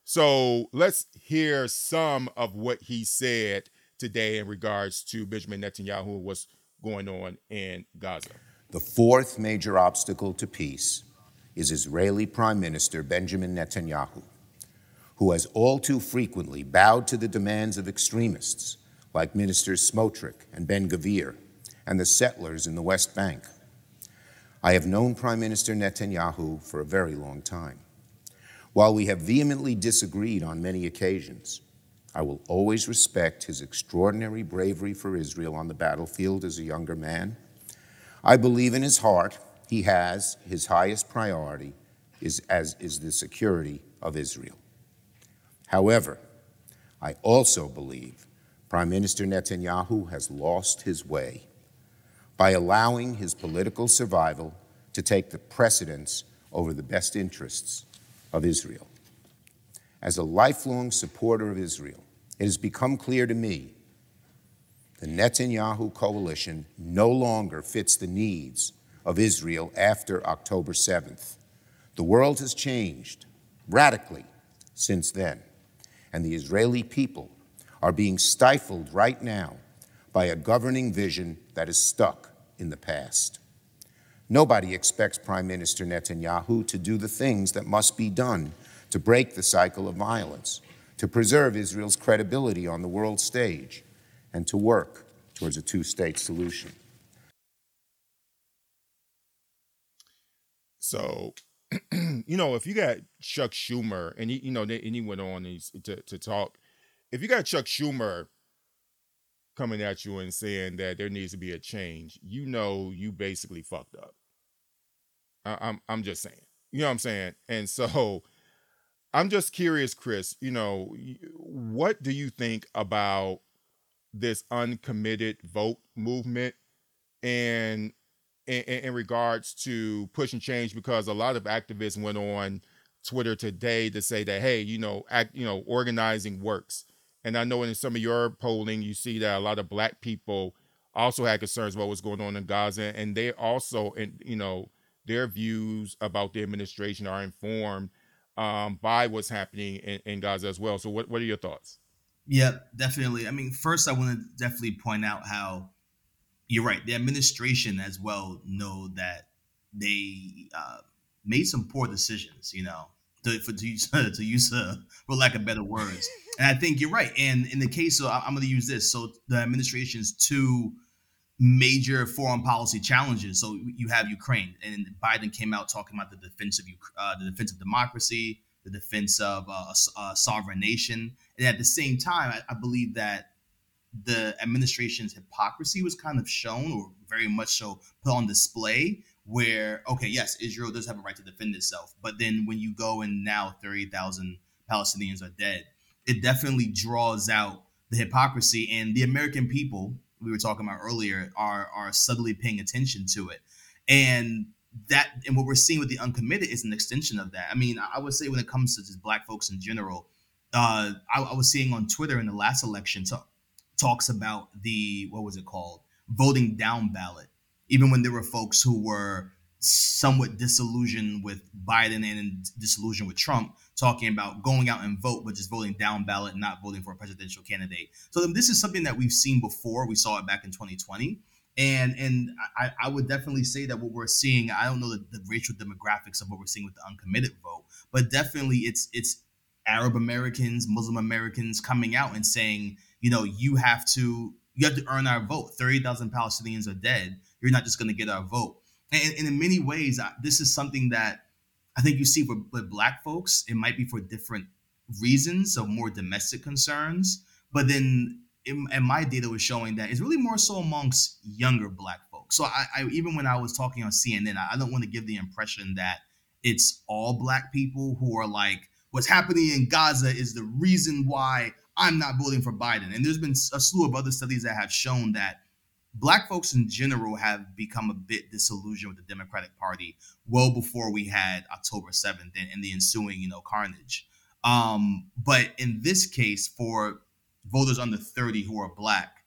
So let's hear some of what he said today in regards to Benjamin Netanyahu and what's going on in Gaza. The fourth major obstacle to peace is Israeli Prime Minister Benjamin Netanyahu, who has all too frequently bowed to the demands of extremists like Ministers Smotrich and Ben-Gvir and the settlers in the West Bank. I have known Prime Minister Netanyahu for a very long time. While we have vehemently disagreed on many occasions, I will always respect his extraordinary bravery for Israel on the battlefield as a younger man. I believe in his heart he has his highest priority is, as is the security of Israel. However, I also believe Prime Minister Netanyahu has lost his way by allowing his political survival to take the precedence over the best interests of Israel. As a lifelong supporter of Israel, it has become clear to me the Netanyahu coalition no longer fits the needs of Israel after October seventh. The world has changed radically since then, and the Israeli people are being stifled right now by a governing vision that is stuck in the past. Nobody expects Prime Minister Netanyahu to do the things that must be done to break the cycle of violence, to preserve Israel's credibility on the world stage, and to work towards a two-state solution. So, you know, if you got Chuck Schumer, and he, you know, and he went on to, to talk, if you got Chuck Schumer coming at you and saying that there needs to be a change, you know, you basically fucked up. I, I'm, I'm just saying, you know what I'm saying? And so I'm just curious, Chris, you know, what do you think about this uncommitted vote movement and in, in regards to pushing change? Because a lot of activists went on Twitter today to say that, hey, you know, act, you know, organizing works. And I know in some of your polling, you see that a lot of Black people also had concerns about what's going on in Gaza, and they also, and you know, their views about the administration are informed um, by what's happening in, in Gaza as well. So, what what are your thoughts? Yeah, definitely. I mean, first, I want to definitely point out how you're right. The administration as well know that they uh, made some poor decisions. You know, to for to use, to use uh, for lack of better words. And I think you're right. And in the case of, I'm going to use this. So the administration's two major foreign policy challenges. So you have Ukraine, and Biden came out talking about the defense of uh, the defense of democracy, the defense of uh, a, a sovereign nation. And at the same time, I, I believe that the administration's hypocrisy was kind of shown, or very much so put on display, where, okay, yes, Israel does have a right to defend itself. But then when you go and now thirty thousand Palestinians are dead, it definitely draws out the hypocrisy, and the American people we were talking about earlier are are subtly paying attention to it. And that, and what we're seeing with the uncommitted is an extension of that. I mean, I would say when it comes to just Black folks in general, uh, I, I was seeing on Twitter in the last election talk, talks about the, what was it called? Voting down ballot. Even when there were folks who were somewhat disillusioned with Biden and disillusioned with Trump, talking about going out and vote, but just voting down ballot and not voting for a presidential candidate. So this is something that we've seen before. We saw it back in twenty twenty. And and I, I would definitely say that what we're seeing, I don't know the, the racial demographics of what we're seeing with the uncommitted vote, but definitely it's it's Arab Americans, Muslim Americans coming out and saying, you know, you have to you have to earn our vote. thirty thousand Palestinians are dead. You're not just going to get our vote. And, and in many ways, this is something that I think you see with, with Black folks. It might be for different reasons, so more domestic concerns. But then, in, and my data was showing that it's really more so amongst younger Black folks. So I, I even when I was talking on C N N, I, I don't want to give the impression that it's all Black people who are like, what's happening in Gaza is the reason why I'm not voting for Biden. And there's been a slew of other studies that have shown that Black folks in general have become a bit disillusioned with the Democratic Party well before we had October seventh and, and the ensuing, you know, carnage. Um, but in this case, for voters under thirty who are Black,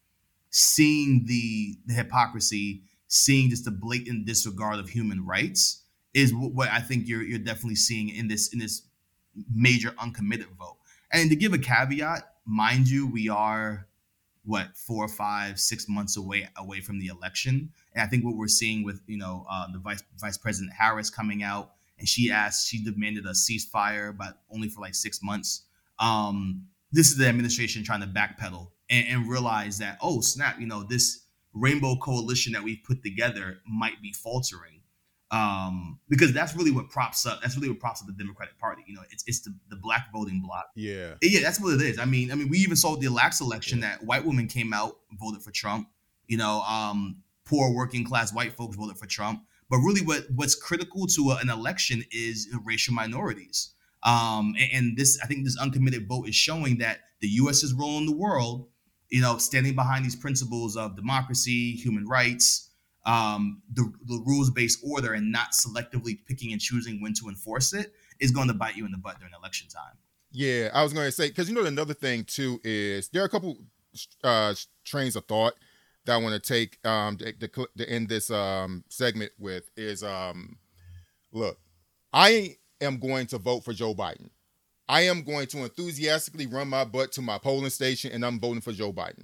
seeing the, the hypocrisy, seeing just the blatant disregard of human rights is what I think you're you're definitely seeing in this in this major uncommitted vote. And to give a caveat, mind you, we are what four, five, six months away away from the election, and I think what we're seeing with you know uh, the vice Vice President Harris coming out, and she asked, she demanded a ceasefire, but only for like six months. Um, this is the administration trying to backpedal and, and realize that, oh snap, you know this rainbow coalition that we've put together might be faltering. Um, because that's really what props up. That's really what props up the Democratic Party. You know, it's it's the, the black voting bloc. Yeah, yeah, that's what it is. I mean, I mean, we even saw the last election yeah. that white women came out, voted for Trump. You know, um, poor working class white folks voted for Trump. But really, what what's critical to a, an election is racial minorities. Um, and, and this, I think, this uncommitted vote is showing that the U S's role in the world, you know, standing behind these principles of democracy, human rights. Um, the, the rules-based order and not selectively picking and choosing when to enforce it is going to bite you in the butt during election time. Yeah, I was going to say, because, you know, another thing, too, is there are a couple uh, trains of thought that I want to take um, to, to, to end this um, segment with is, um, look, I am going to vote for Joe Biden. I am going to enthusiastically run my butt to my polling station, and I'm voting for Joe Biden.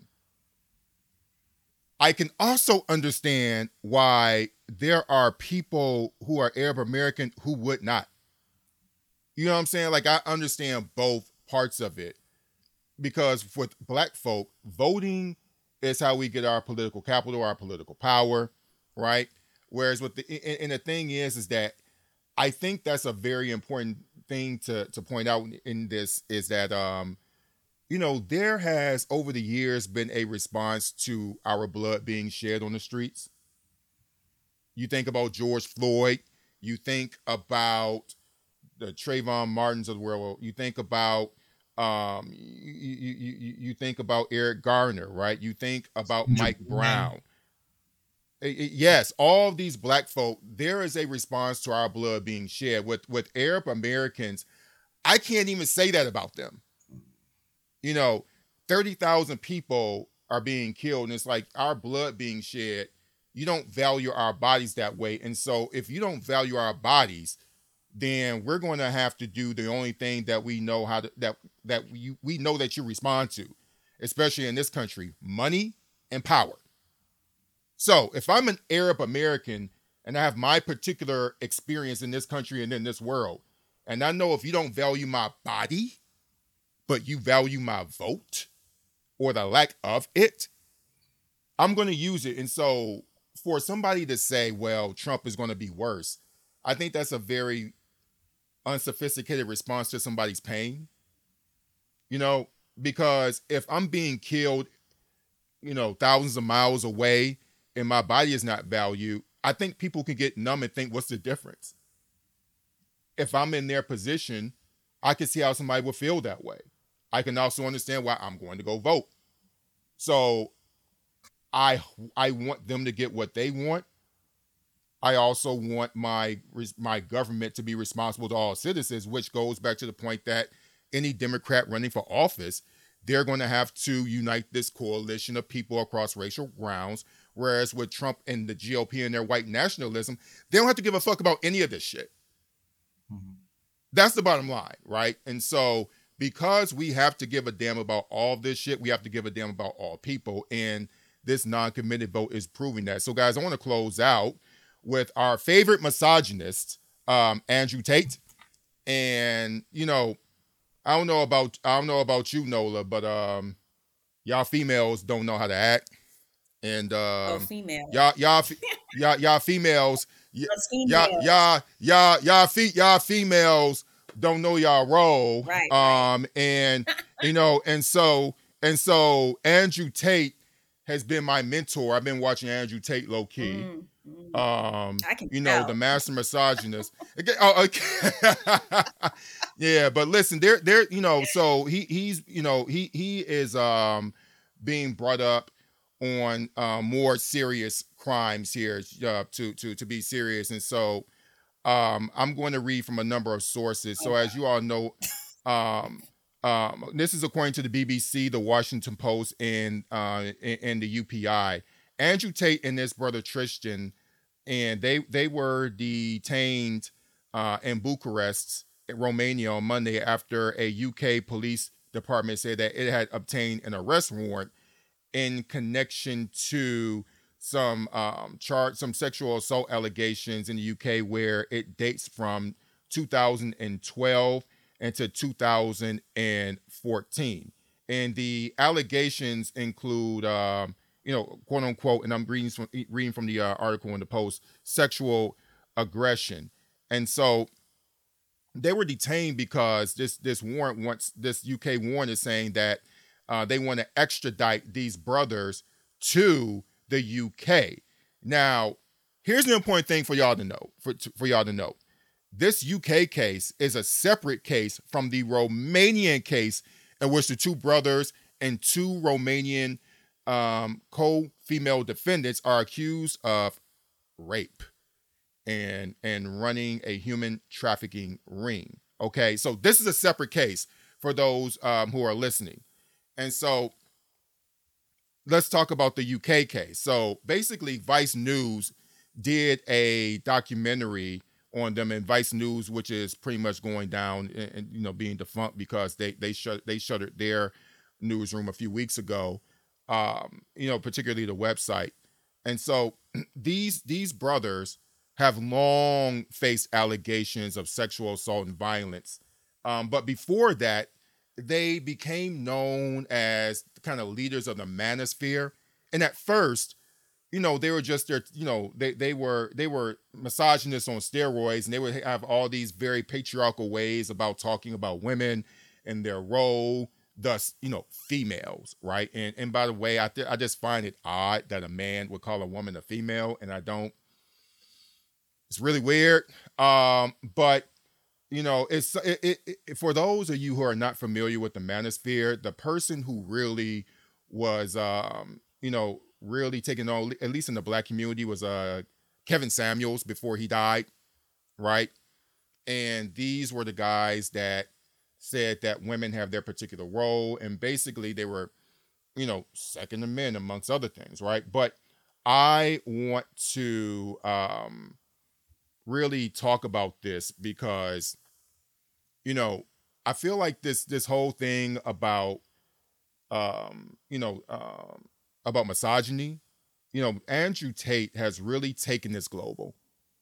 I can also understand why there are people who are Arab American who would not. You know what I'm saying? Like, I understand both parts of it, because for black folk, voting is how we get our political capital, our political power, right? Whereas with the, and, and the thing is, is that I think that's a very important thing to, to point out in this is that, um, you know, there has over the years been a response to our blood being shed on the streets. You think about George Floyd, you think about the Trayvon Martins of the world, you think about um, you, you, you, you think about Eric Garner, right? You think about Mike Brown. Yes, all of these black folk, there is a response to our blood being shed. With with Arab Americans, I can't even say that about them. You know, thirty thousand people are being killed, and it's like our blood being shed. You don't value our bodies that way. And so if you don't value our bodies, then we're going to have to do the only thing that we know how to, that, that we, we know that you respond to, especially in this country, money and power. So if I'm an Arab American and I have my particular experience in this country and in this world, and I know if you don't value my body, but you value my vote or the lack of it, I'm going to use it. And so for somebody to say, well, Trump is going to be worse, I think that's a very unsophisticated response to somebody's pain. You know, because if I'm being killed, you know, thousands of miles away and my body is not valued, I think people can get numb and think, what's the difference? If I'm in their position, I can see how somebody would feel that way. I can also understand why I'm going to go vote. So I I want them to get what they want. I also want my my government to be responsible to all citizens, which goes back to the point that any Democrat running for office, they're going to have to unite this coalition of people across racial grounds. Whereas with Trump and the G O P and their white nationalism, they don't have to give a fuck about any of this shit. Mm-hmm. That's the bottom line, right? And so because we have to give a damn about all of this shit, we have to give a damn about all people. And this non-committed vote is proving that. So guys, I want to close out with our favorite misogynist, um, Andrew Tate. And, you know, I don't know about I don't know about you, Nola, but um, y'all females don't know how to act. And um, oh, female. y'all, y'all, y'all, y'all females, y- y'all, y'all, y'all, y'all, fe- y'all females don't know y'all role. Right. Um, and you know, and so and so Andrew Tate has been my mentor. I've been watching Andrew Tate low key. Mm. Um, I can you know, tell. the master misogynist. Okay, oh, okay. Yeah, but listen, there, there, you know, so he, he's, you know, he, he is um being brought up on uh, more serious crimes here, uh, to, to, to be serious, and so um, I'm going to read from a number of sources. So, as you all know, um, um, this is according to the B B C, the Washington Post, and uh, and, and the U P I. Andrew Tate and his brother Tristan, and they they were detained uh, in Bucharest Romania on Monday after a U K police department said that it had obtained an arrest warrant in connection to some um, charge, some sexual assault allegations in the U K, where it dates from two thousand twelve into two thousand fourteen. And the allegations include, um, you know, quote unquote, and I'm reading from reading from the uh, article in the Post, sexual aggression. And so they were detained because this this warrant wants this U K warrant is saying that uh, they want to extradite these brothers to the U K. Now, here's the important thing for y'all to know. For for y'all to know, this U K case is a separate case from the Romanian case in which the two brothers and two Romanian um, co-female defendants are accused of rape and and running a human trafficking ring. Okay, so this is a separate case for those um, who are listening. And so let's talk about the U K case. So basically, Vice News did a documentary on them, and Vice News, which is pretty much going down and, and you know being defunct because they they shut they shuttered their newsroom a few weeks ago. Um, you know, particularly the website. And so these these brothers have long faced allegations of sexual assault and violence. Um, but before that, they became known as kind of leaders of the manosphere. And at first, you know, they were just their, you know, they they were they were misogynists on steroids, and they would have all these very patriarchal ways about talking about women and their role, thus, you know, females, right? And and by the way, I th- I just find it odd that a man would call a woman a female, and I don't. It's really weird. Um, but you know, it's it, it, it, for those of you who are not familiar with the manosphere, the person who really was, um, you know, really taking on, at least in the Black community, was uh, Kevin Samuels before he died, right? And these were the guys that said that women have their particular role, and basically they were, you know, second to men amongst other things, right? But I want to um, really talk about this because, you know, I feel like this this whole thing about, um, you know, um, about misogyny, you know, Andrew Tate has really taken this global.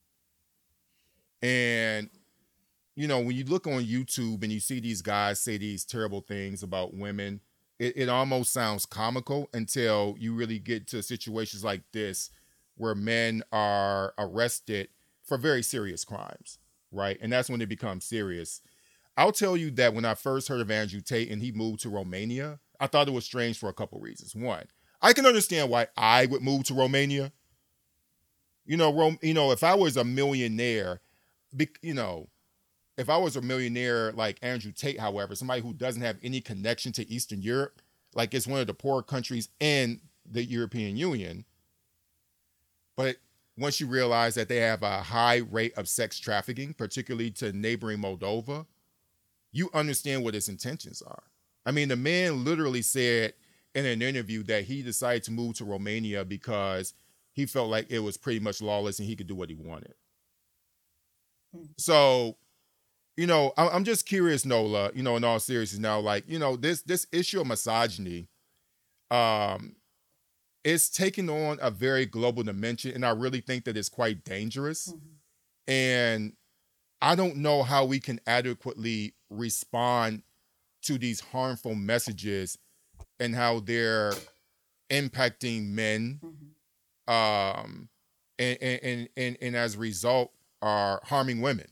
And, you know, when you look on YouTube and you see these guys say these terrible things about women, it, it almost sounds comical until you really get to situations like this where men are arrested for very serious crimes, right? And that's when it becomes serious. I'll tell you that when I first heard of Andrew Tate and he moved to Romania, I thought it was strange for a couple reasons. One, I can understand why I would move to Romania. You know, Rome, you know, if I was a millionaire, you know, if I was a millionaire like Andrew Tate, however, somebody who doesn't have any connection to Eastern Europe, like it's one of the poorer countries in the European Union, but once you realize that they have a high rate of sex trafficking, particularly to neighboring Moldova, you understand what his intentions are. I mean, the man literally said in an interview that he decided to move to Romania because he felt like it was pretty much lawless and he could do what he wanted. Mm. So, you know, I'm just curious, Nola, you know, in all seriousness now, like, you know, this this issue of misogyny, um, it's taking on a very global dimension, and I really think that it's quite dangerous. Mm-hmm. And I don't know how we can adequately respond to these harmful messages and how they're impacting men, mm-hmm. um, and, and and and as a result are harming women.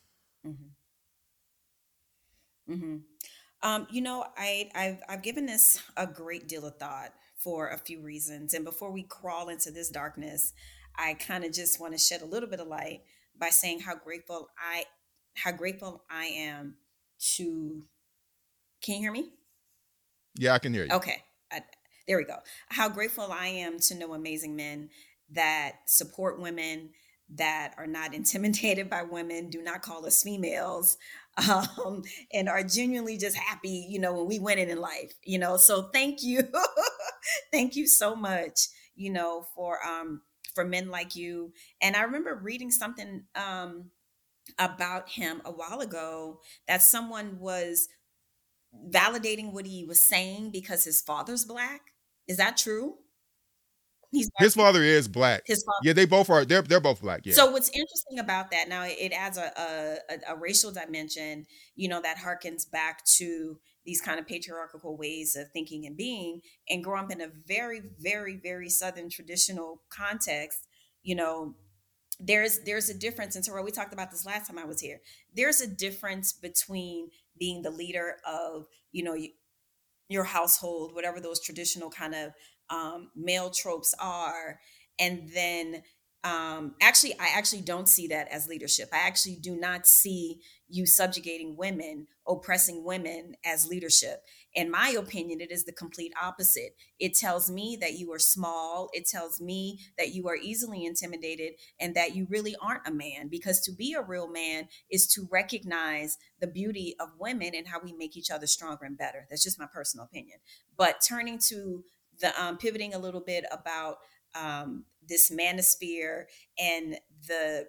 Mm-hmm. Mm-hmm. Um, you know, I I've I've given this a great deal of thought for a few reasons, and before we crawl into this darkness, I kind of just want to shed a little bit of light by saying how grateful I how grateful I am to. Can you hear me? Yeah, I can hear you. Okay. I, there we go. How grateful I am to know amazing men that support women, that are not intimidated by women, do not call us females, um, and are genuinely just happy, you know, when we win it in life, you know. So thank you. Thank you so much, you know, for um, for men like you. And I remember reading something um, about him a while ago that someone was validating what he was saying because his father's black. Is that true? He's His father is black. His father. Yeah, they both are. They're they're both black. Yeah. So what's interesting about that now, it adds a, a a racial dimension, you know, that harkens back to these kind of patriarchal ways of thinking and being, and growing up in a very, very, very Southern traditional context. You know, there's there's a difference. And so we talked about this last time I was here. There's a difference between being the leader of, you know, your household, whatever those traditional kind of um, male tropes are, and then um, actually, I actually don't see that as leadership. I actually do not see you subjugating women, oppressing women as leadership. In my opinion, it is the complete opposite. It tells me that you are small. It tells me that you are easily intimidated and that you really aren't a man, because to be a real man is to recognize the beauty of women and how we make each other stronger and better. That's just my personal opinion. But turning to the um, pivoting a little bit about um, this manosphere and the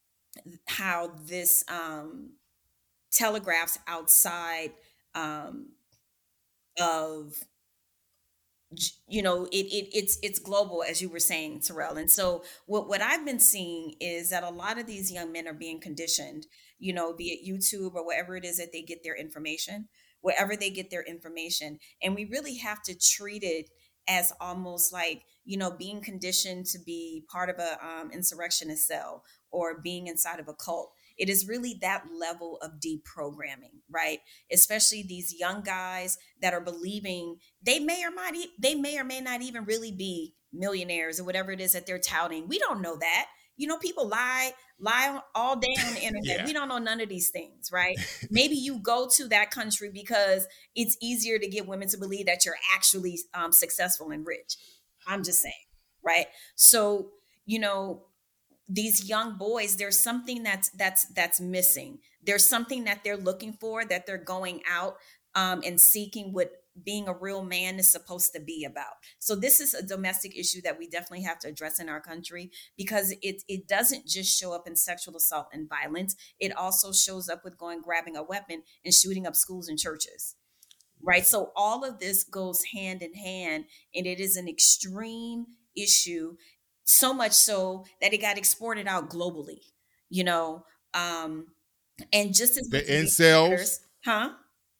how this um, telegraphs outside um, of, you know, it, it it's it's global, as you were saying, Terrell. And so what what I've been seeing is that a lot of these young men are being conditioned, you know, be it YouTube or wherever it is that they get their information, wherever they get their information. And we really have to treat it as almost like, you know, being conditioned to be part of a um, insurrectionist cell or being inside of a cult. It is really that level of deprogramming, right? Especially these young guys that are believing they may or might, e- they may or may not even really be millionaires or whatever it is that they're touting. We don't know that. You know, people lie, lie all day on the internet. Yeah. We don't know none of these things, right? Maybe you go to that country because it's easier to get women to believe that you're actually um, successful and rich. I'm just saying, right? So, you know, these young boys, there's something that's that's that's missing. There's something that they're looking for, that they're going out um, and seeking what being a real man is supposed to be about. So this is a domestic issue that we definitely have to address in our country, because it it doesn't just show up in sexual assault and violence. It also shows up with going, grabbing a weapon and shooting up schools and churches. Right. So all of this goes hand in hand, and it is an extreme issue, so much so that it got exported out globally, you know, um, and just as The much as these incels? predators- huh?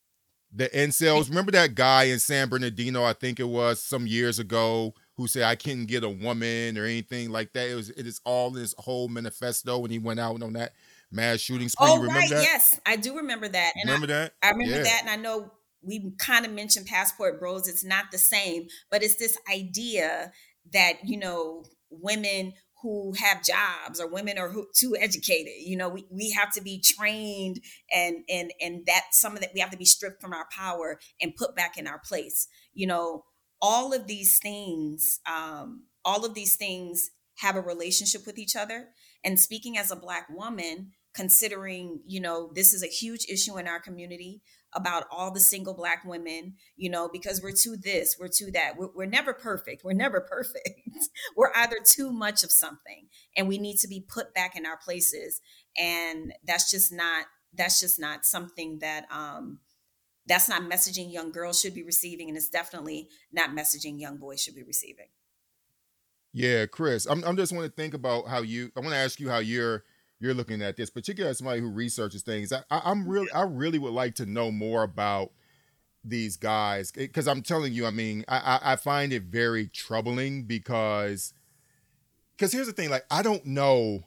The incels. Remember that guy in San Bernardino, I think it was some years ago, who said I couldn't get a woman or anything like that. It was it is all in his whole manifesto when he went out on that mass shooting spree. Oh, You remember right. that? Yes, I do remember that. And Remember I, that? I remember Yeah. that. And I know we kind of mentioned Passport Bros. It's not the same, but it's this idea that, you know, women who have jobs or women are who, too educated, you know, we, we have to be trained, and, and, and that some of that, we have to be stripped from our power and put back in our place. You know, all of these things, um, all of these things have a relationship with each other. And speaking as a Black woman, considering, you know, this is a huge issue in our community about all the single Black women, you know, because we're too this, we're too that. We're, we're never perfect. We're never perfect. We're either too much of something, and we need to be put back in our places. And that's just not, that's just not something that, um, that's not messaging young girls should be receiving. And it's definitely not messaging young boys should be receiving. Yeah, Chris, I'm I'm just want to think about how you. I want to ask you how you're you're looking at this, particularly as somebody who researches things. I, I I'm really I really would like to know more about these guys, because I'm telling you, I mean, I, I I find it very troubling, because because here's the thing, like I don't know,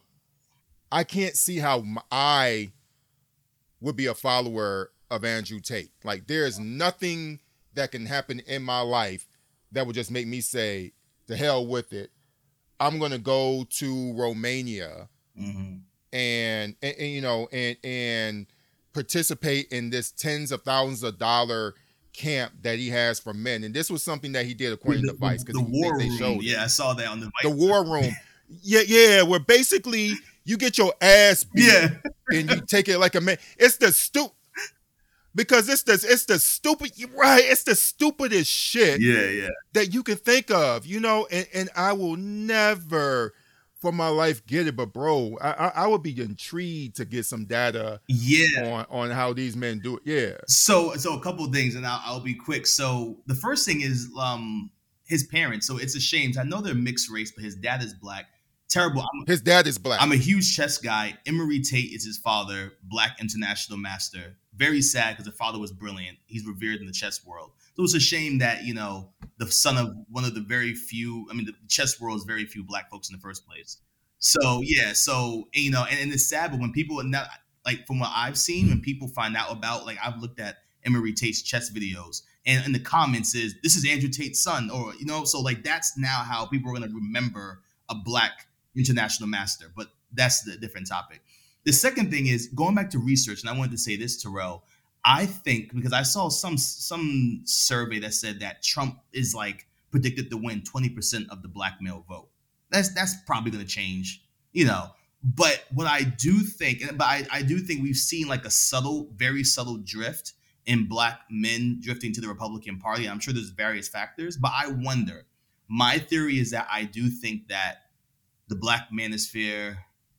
I can't see how m- I would be a follower of Andrew Tate. Like there is nothing that can happen in my life that would just make me say, to hell with it. I'm gonna go to Romania Mm-hmm. and, and, and you know and and participate in this tens of thousands of dollar camp that he has for men. And this was something that he did according The, to Vice, the because war they, they room. showed it. Yeah, I saw that on the The war room. Yeah, yeah, where basically you get your ass beat Yeah. and you take it like a man. It's the stu because it's the it's the stupid right. It's the stupidest shit Yeah, yeah. that you can think of, you know. And and I will never for my life get it, but bro, I, I I would be intrigued to get some data Yeah. on on how these men do it. Yeah. So, so a couple of things, and I'll, I'll be quick. So, the first thing is um his parents. So it's a shame. I know they're mixed race, but his dad is black. Terrible. I'm, His dad is black. I'm a huge chess guy. Emory Tate is his father, black international master. Very sad because the father was brilliant. He's revered in the chess world. So it's a shame that, you know, the son of one of the very few, I mean, the chess world is very few black folks in the first place. So, yeah. So, you know, and, and it's sad, but when people, now, like from what I've seen, when people find out about, like I've looked at Emory Tate's chess videos, and in the comments is, this is Andrew Tate's son, or, you know, so like that's now how people are going to remember a black international master, but that's the different topic. The second thing is going back to research, and I wanted to say this, Terrell. I think because I saw some some survey that said that Trump is like predicted to win twenty percent of the black male vote. That's that's probably going to change, you know. But what I do think, but I, I do think we've seen like a subtle, very subtle drift in black men drifting to the Republican Party. I'm sure there's various factors, but I wonder. My theory is that I do think that the Black Manosphere,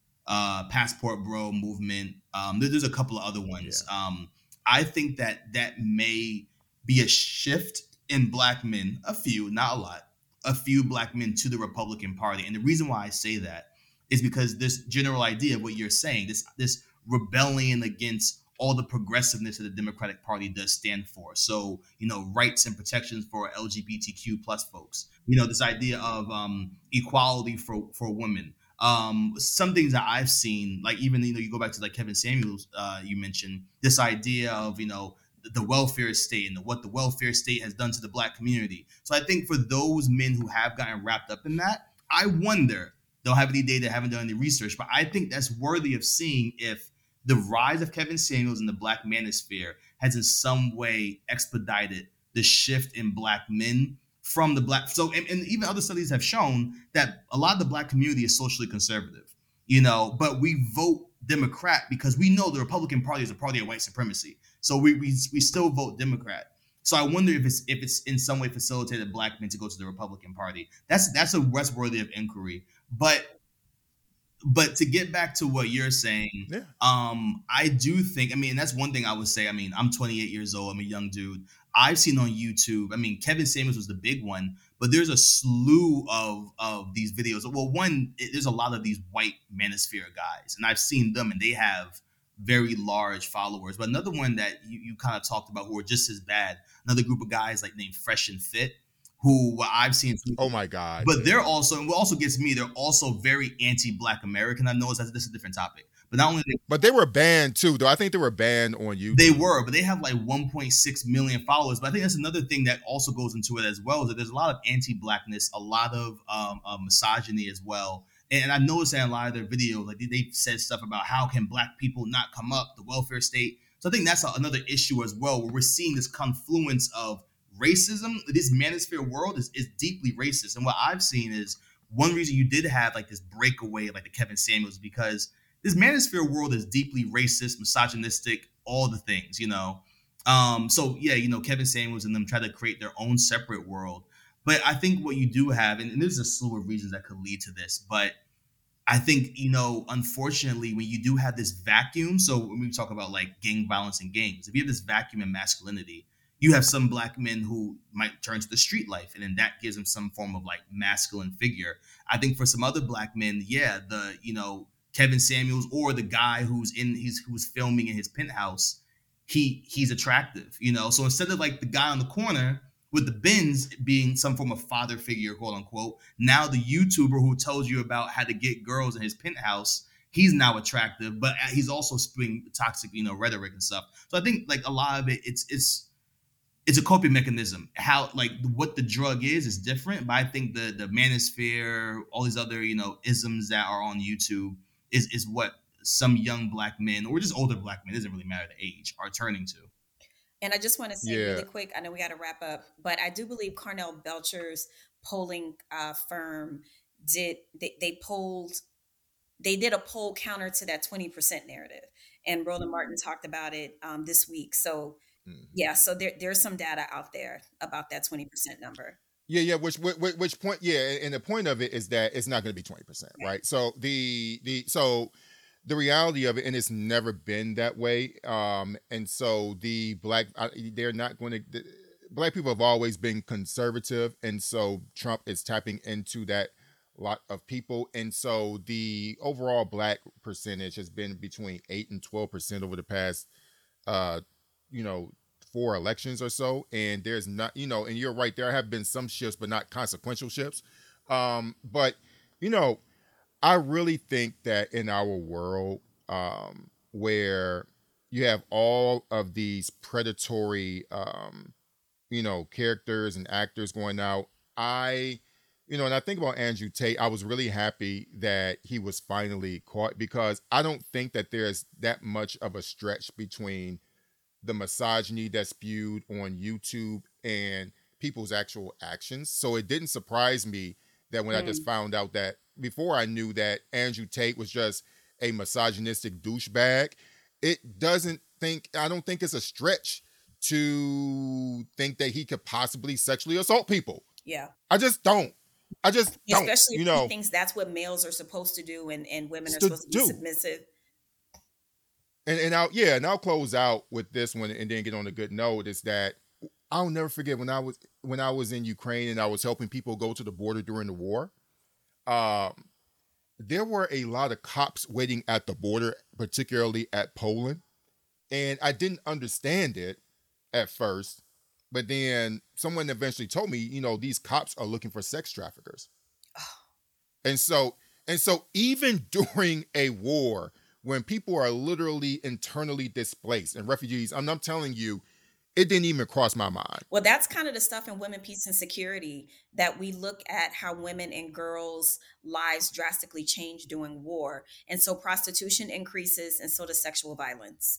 uh, Passport Bro movement. Um, there, there's a couple of other ones. Yeah. Um, I think that that may be a shift in black men, a few, not a lot, a few black men to the Republican Party. And the reason why I say that is because this general idea of what you're saying, this this rebellion against all the progressiveness that the Democratic Party does stand for. So, you know, rights and protections for L G B T Q plus folks. You know, this idea of um, equality for, for women. Um, some things that I've seen, like even, you know, you go back to like Kevin Samuels, uh, you mentioned this idea of, you know, the welfare state and the, what the welfare state has done to the black community. So I think for those men who have gotten wrapped up in that, I wonder, don't have any data, haven't done any research, but I think that's worthy of seeing if the rise of Kevin Samuels in the Black Manosphere has in some way expedited the shift in black men from the black. So, and, and even other studies have shown that a lot of the black community is socially conservative, you know, but we vote Democrat because we know the Republican Party is a party of white supremacy. So we we, we still vote Democrat. So I wonder if it's if it's in some way facilitated black men to go to the Republican Party. That's that's a that's worthy of inquiry. But But to get back to what you're saying, yeah. um, I do think, I mean, that's one thing I would say. I mean, I'm twenty-eight years old. I'm a young dude. I've seen on YouTube, I mean, Kevin Samuels was the big one, but there's a slew of, of these videos. Well, one, it, there's a lot of these white manosphere guys, and I've seen them, and they have very large followers. But another one that you, you kind of talked about who are just as bad, another group of guys like named Fresh and Fit, who I've seen. Oh my God. But they're also, and what also gets me, they're also very anti-Black American. I know that this is a different topic. But not only they, But they were banned too, though. I think they were banned on YouTube. They were, but they have like one point six million followers. But I think that's another thing that also goes into it as well, is that there's a lot of anti-Blackness, a lot of um, uh, misogyny as well. And I noticed that in a lot of their videos, like they said stuff about how can Black people not come up, the welfare state. So I think that's another issue as well, where we're seeing this confluence of racism. This manosphere world is, is deeply racist. And what I've seen is one reason you did have like this breakaway of like the Kevin Samuels, because this manosphere world is deeply racist, misogynistic, all the things, you know? Um, so yeah, you know, Kevin Samuels and them try to create their own separate world. But I think what you do have, and, and there's a slew of reasons that could lead to this, but I think, you know, unfortunately, when you do have this vacuum, so when we talk about like gang violence in gangs, if you have this vacuum in masculinity, you have some Black men who might turn to the street life, and then that gives them some form of like masculine figure. I think for some other Black men, yeah, the, you know, Kevin Samuels or the guy who's in his who's filming in his penthouse, he he's attractive, you know. So instead of like the guy on the corner with the Benz being some form of father figure, quote unquote, now the YouTuber who tells you about how to get girls in his penthouse, he's now attractive, but he's also spewing toxic, you know, rhetoric and stuff. So I think like a lot of it, it's it's it's a coping mechanism. How like what the drug is is different, but I think the the manosphere, all these other, you know, isms that are on YouTube is is what some young Black men or just older Black men, it doesn't really matter the age, are turning to. And I just want to say Yeah. really quick, I know we got to wrap up, but I do believe Cornell Belcher's polling uh, firm did, they, they polled, they did a poll counter to that twenty percent narrative. And Roland Martin talked about it um, this week. So Mhm. yeah, so there, there's some data out there about that twenty percent number. Yeah, yeah. Which, which, which point? Yeah, and the point of it is that it's not going to be twenty percent, Right. right? So the the so the reality of it, and it's never been that way. Um, and so the black, uh, they're not going to. The, black people have always been conservative, and so Trump is tapping into that lot of people, and so the overall black percentage has been between eight and twelve percent over the past uh you know four elections or so. And there's not, you know and you're right, there have been some shifts but not consequential shifts. Um but you know I really think that in our world, um where you have all of these predatory um you know characters and actors going out, I you know and I think about Andrew Tate. I was really happy that he was finally caught, because I don't think that there's that much of a stretch between the misogyny that's spewed on YouTube and people's actual actions. So it didn't surprise me that when I just Mm. found out that, before I knew that Andrew Tate was just a misogynistic douchebag, it doesn't think, I don't think it's a stretch to think that he could possibly sexually assault people. Yeah. I just don't. I just don't, Especially you if know, he thinks that's what males are supposed to do, and, and women are to supposed to be do. submissive. And and I'll yeah, and I'll close out with this one and then get on a good note. Is that I'll never forget when I was when I was in Ukraine and I was helping people go to the border during the war. Um, there were a lot of cops waiting at the border, particularly at Poland, and I didn't understand it at first. But then someone eventually told me, you know, these cops are looking for sex traffickers. And so, and so even during a war, when people are literally internally displaced and refugees, I'm, I'm telling you, it didn't even cross my mind. Well, that's kind of the stuff in Women, Peace, and Security, that we look at how women and girls' lives drastically change during war. And so prostitution increases, and so does sexual violence.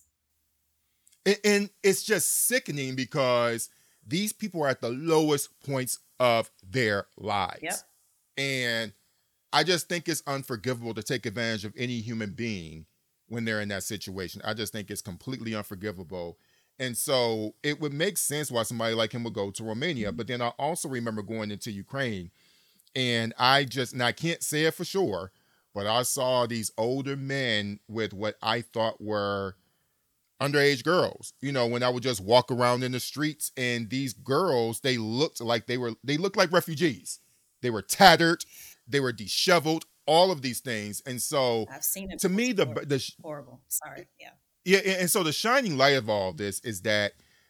And, and it's just sickening, because these people are at the lowest points of their lives. Yep. And I just think it's unforgivable to take advantage of any human being when they're in that situation. I just think it's completely unforgivable. And so it would make sense why somebody like him would go to Romania. But then I also remember going into Ukraine, and I just, and I can't say it for sure, but I saw these older men with what I thought were underage girls, you know, when I would just walk around in the streets, and these girls, they looked like they were, they looked like refugees. They were tattered, they were disheveled, all of these things. And so I've seen it. to me, the, before. the, Horrible. Sorry. Yeah. yeah, and and so the shining light of all of this is that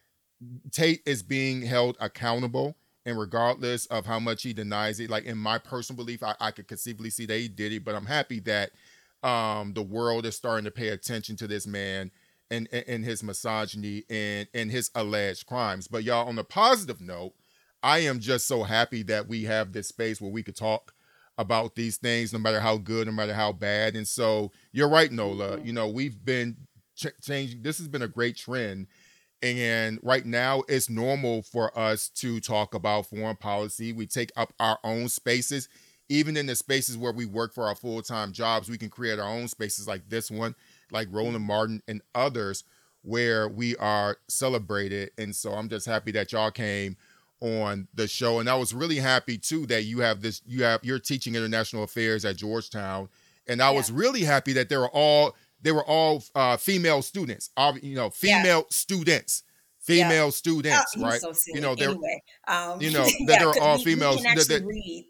Tate is being held accountable, and regardless of how much he denies it, like in my personal belief, I, I could conceivably see that he did it, but I'm happy that um, the world is starting to pay attention to this man and, and, and his misogyny and, and his alleged crimes. But y'all, on a positive note, I am just so happy that we have this space where we could talk about these things, no matter how good, no matter how bad. And so you're right, Nola. Mhm. You know, we've been ch- changing. This has been a great trend. And right now, it's normal for us to talk about foreign policy. We take up our own spaces. Even in the spaces where we work for our full-time jobs, we can create our own spaces like this one, like Roland Martin and others, where we are celebrated. And so I'm just happy that y'all came on the show. And I was really happy too that you have this, you have, you're teaching international affairs at Georgetown. And I Yeah. was really happy that they were all, they were all uh, female students, uh, you know, Yeah. female students, female Oh, students, he's right? so silly. You know, they're, Anyway, um, you know, that yeah, they're 'cause all we, females. we can that- actually that- read.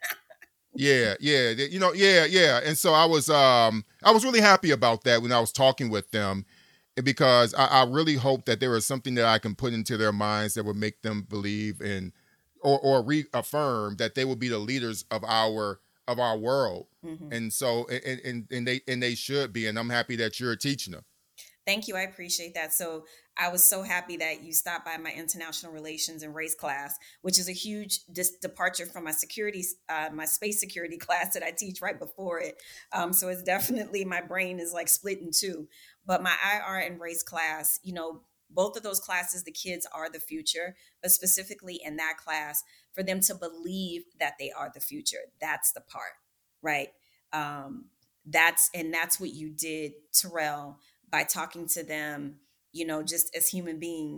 yeah, yeah, they- you know, yeah, yeah. And so I was, um, I was really happy about that when I was talking with them, because I, I really hope that there was something that I can put into their minds that would make them believe in, or, or reaffirm that they will be the leaders of our of our world. Mhm. And so, and, and and they and they should be. And I'm happy that you're teaching them. Thank you. I appreciate that. So I was so happy that you stopped by my international relations and race class, which is a huge dis- departure from my security, uh, my space security class that I teach right before it. Um, so it's definitely, my brain is like split in two. But my I R and race class, you know, both of those classes, the kids are the future, but specifically in that class, for them to believe that they are the future. That's the part, right? Um, that's, and that's what you did, Terrell, by talking to them, you know, just as human beings.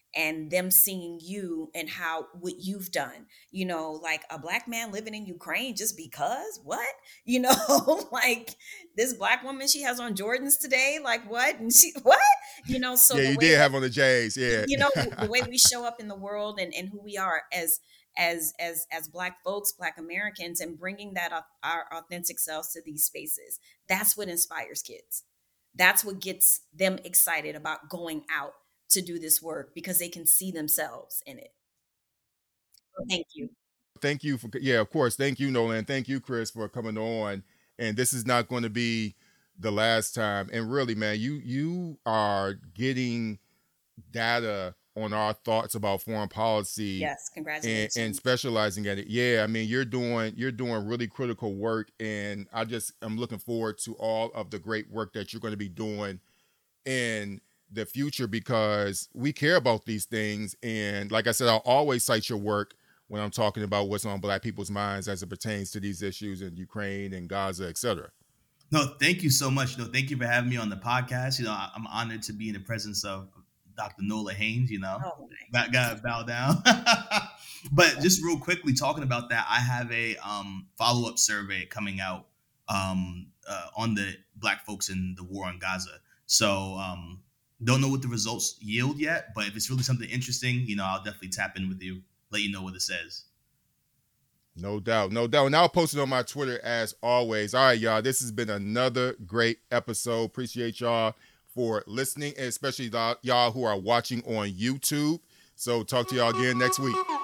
and them seeing you and how what you've done, you know, like a Black man living in Ukraine just because what, you know, like this Black woman, she has on Jordans today, like what, and she what, you know. So yeah, the you way did that, have on the J's, yeah. you know, the way we show up in the world and, and who we are as as as as Black folks, Black Americans, and bringing that up, our authentic selves to these spaces, that's what inspires kids. That's what gets them excited about going out to do this work, because they can see themselves in it. So thank you. Thank you for, yeah, of course. Thank you, Nolan. Thank you, Chris, for coming on. And this is not going to be the last time. And really, man, you you are getting data on our thoughts about foreign policy. Yes, and, congratulations. and specializing at it. Yeah, I mean, you're doing you're doing really critical work, and I just I'm looking forward to all of the great work that you're going to be doing in the future, because we care about these things. And like I said, I'll always cite your work when I'm talking about what's on Black people's minds as it pertains to these issues in Ukraine and Gaza, et cetera. No, thank you so much. No, thank you for having me on the podcast. You know, I- I'm honored to be in the presence of Doctor Nola Haynes, you know, Oh, that guy bow down. But just real quickly, talking about that, I have a um, follow-up survey coming out um, uh, on the Black folks in the war on Gaza. So um, don't know what the results yield yet, but if it's really something interesting, you know, I'll definitely tap in with you, let you know what it says. No doubt, no doubt. And I'll post it on my Twitter as always. All right, y'all, this has been another great episode. Appreciate y'all for listening, and especially y'all who are watching on YouTube. So talk to y'all again next week.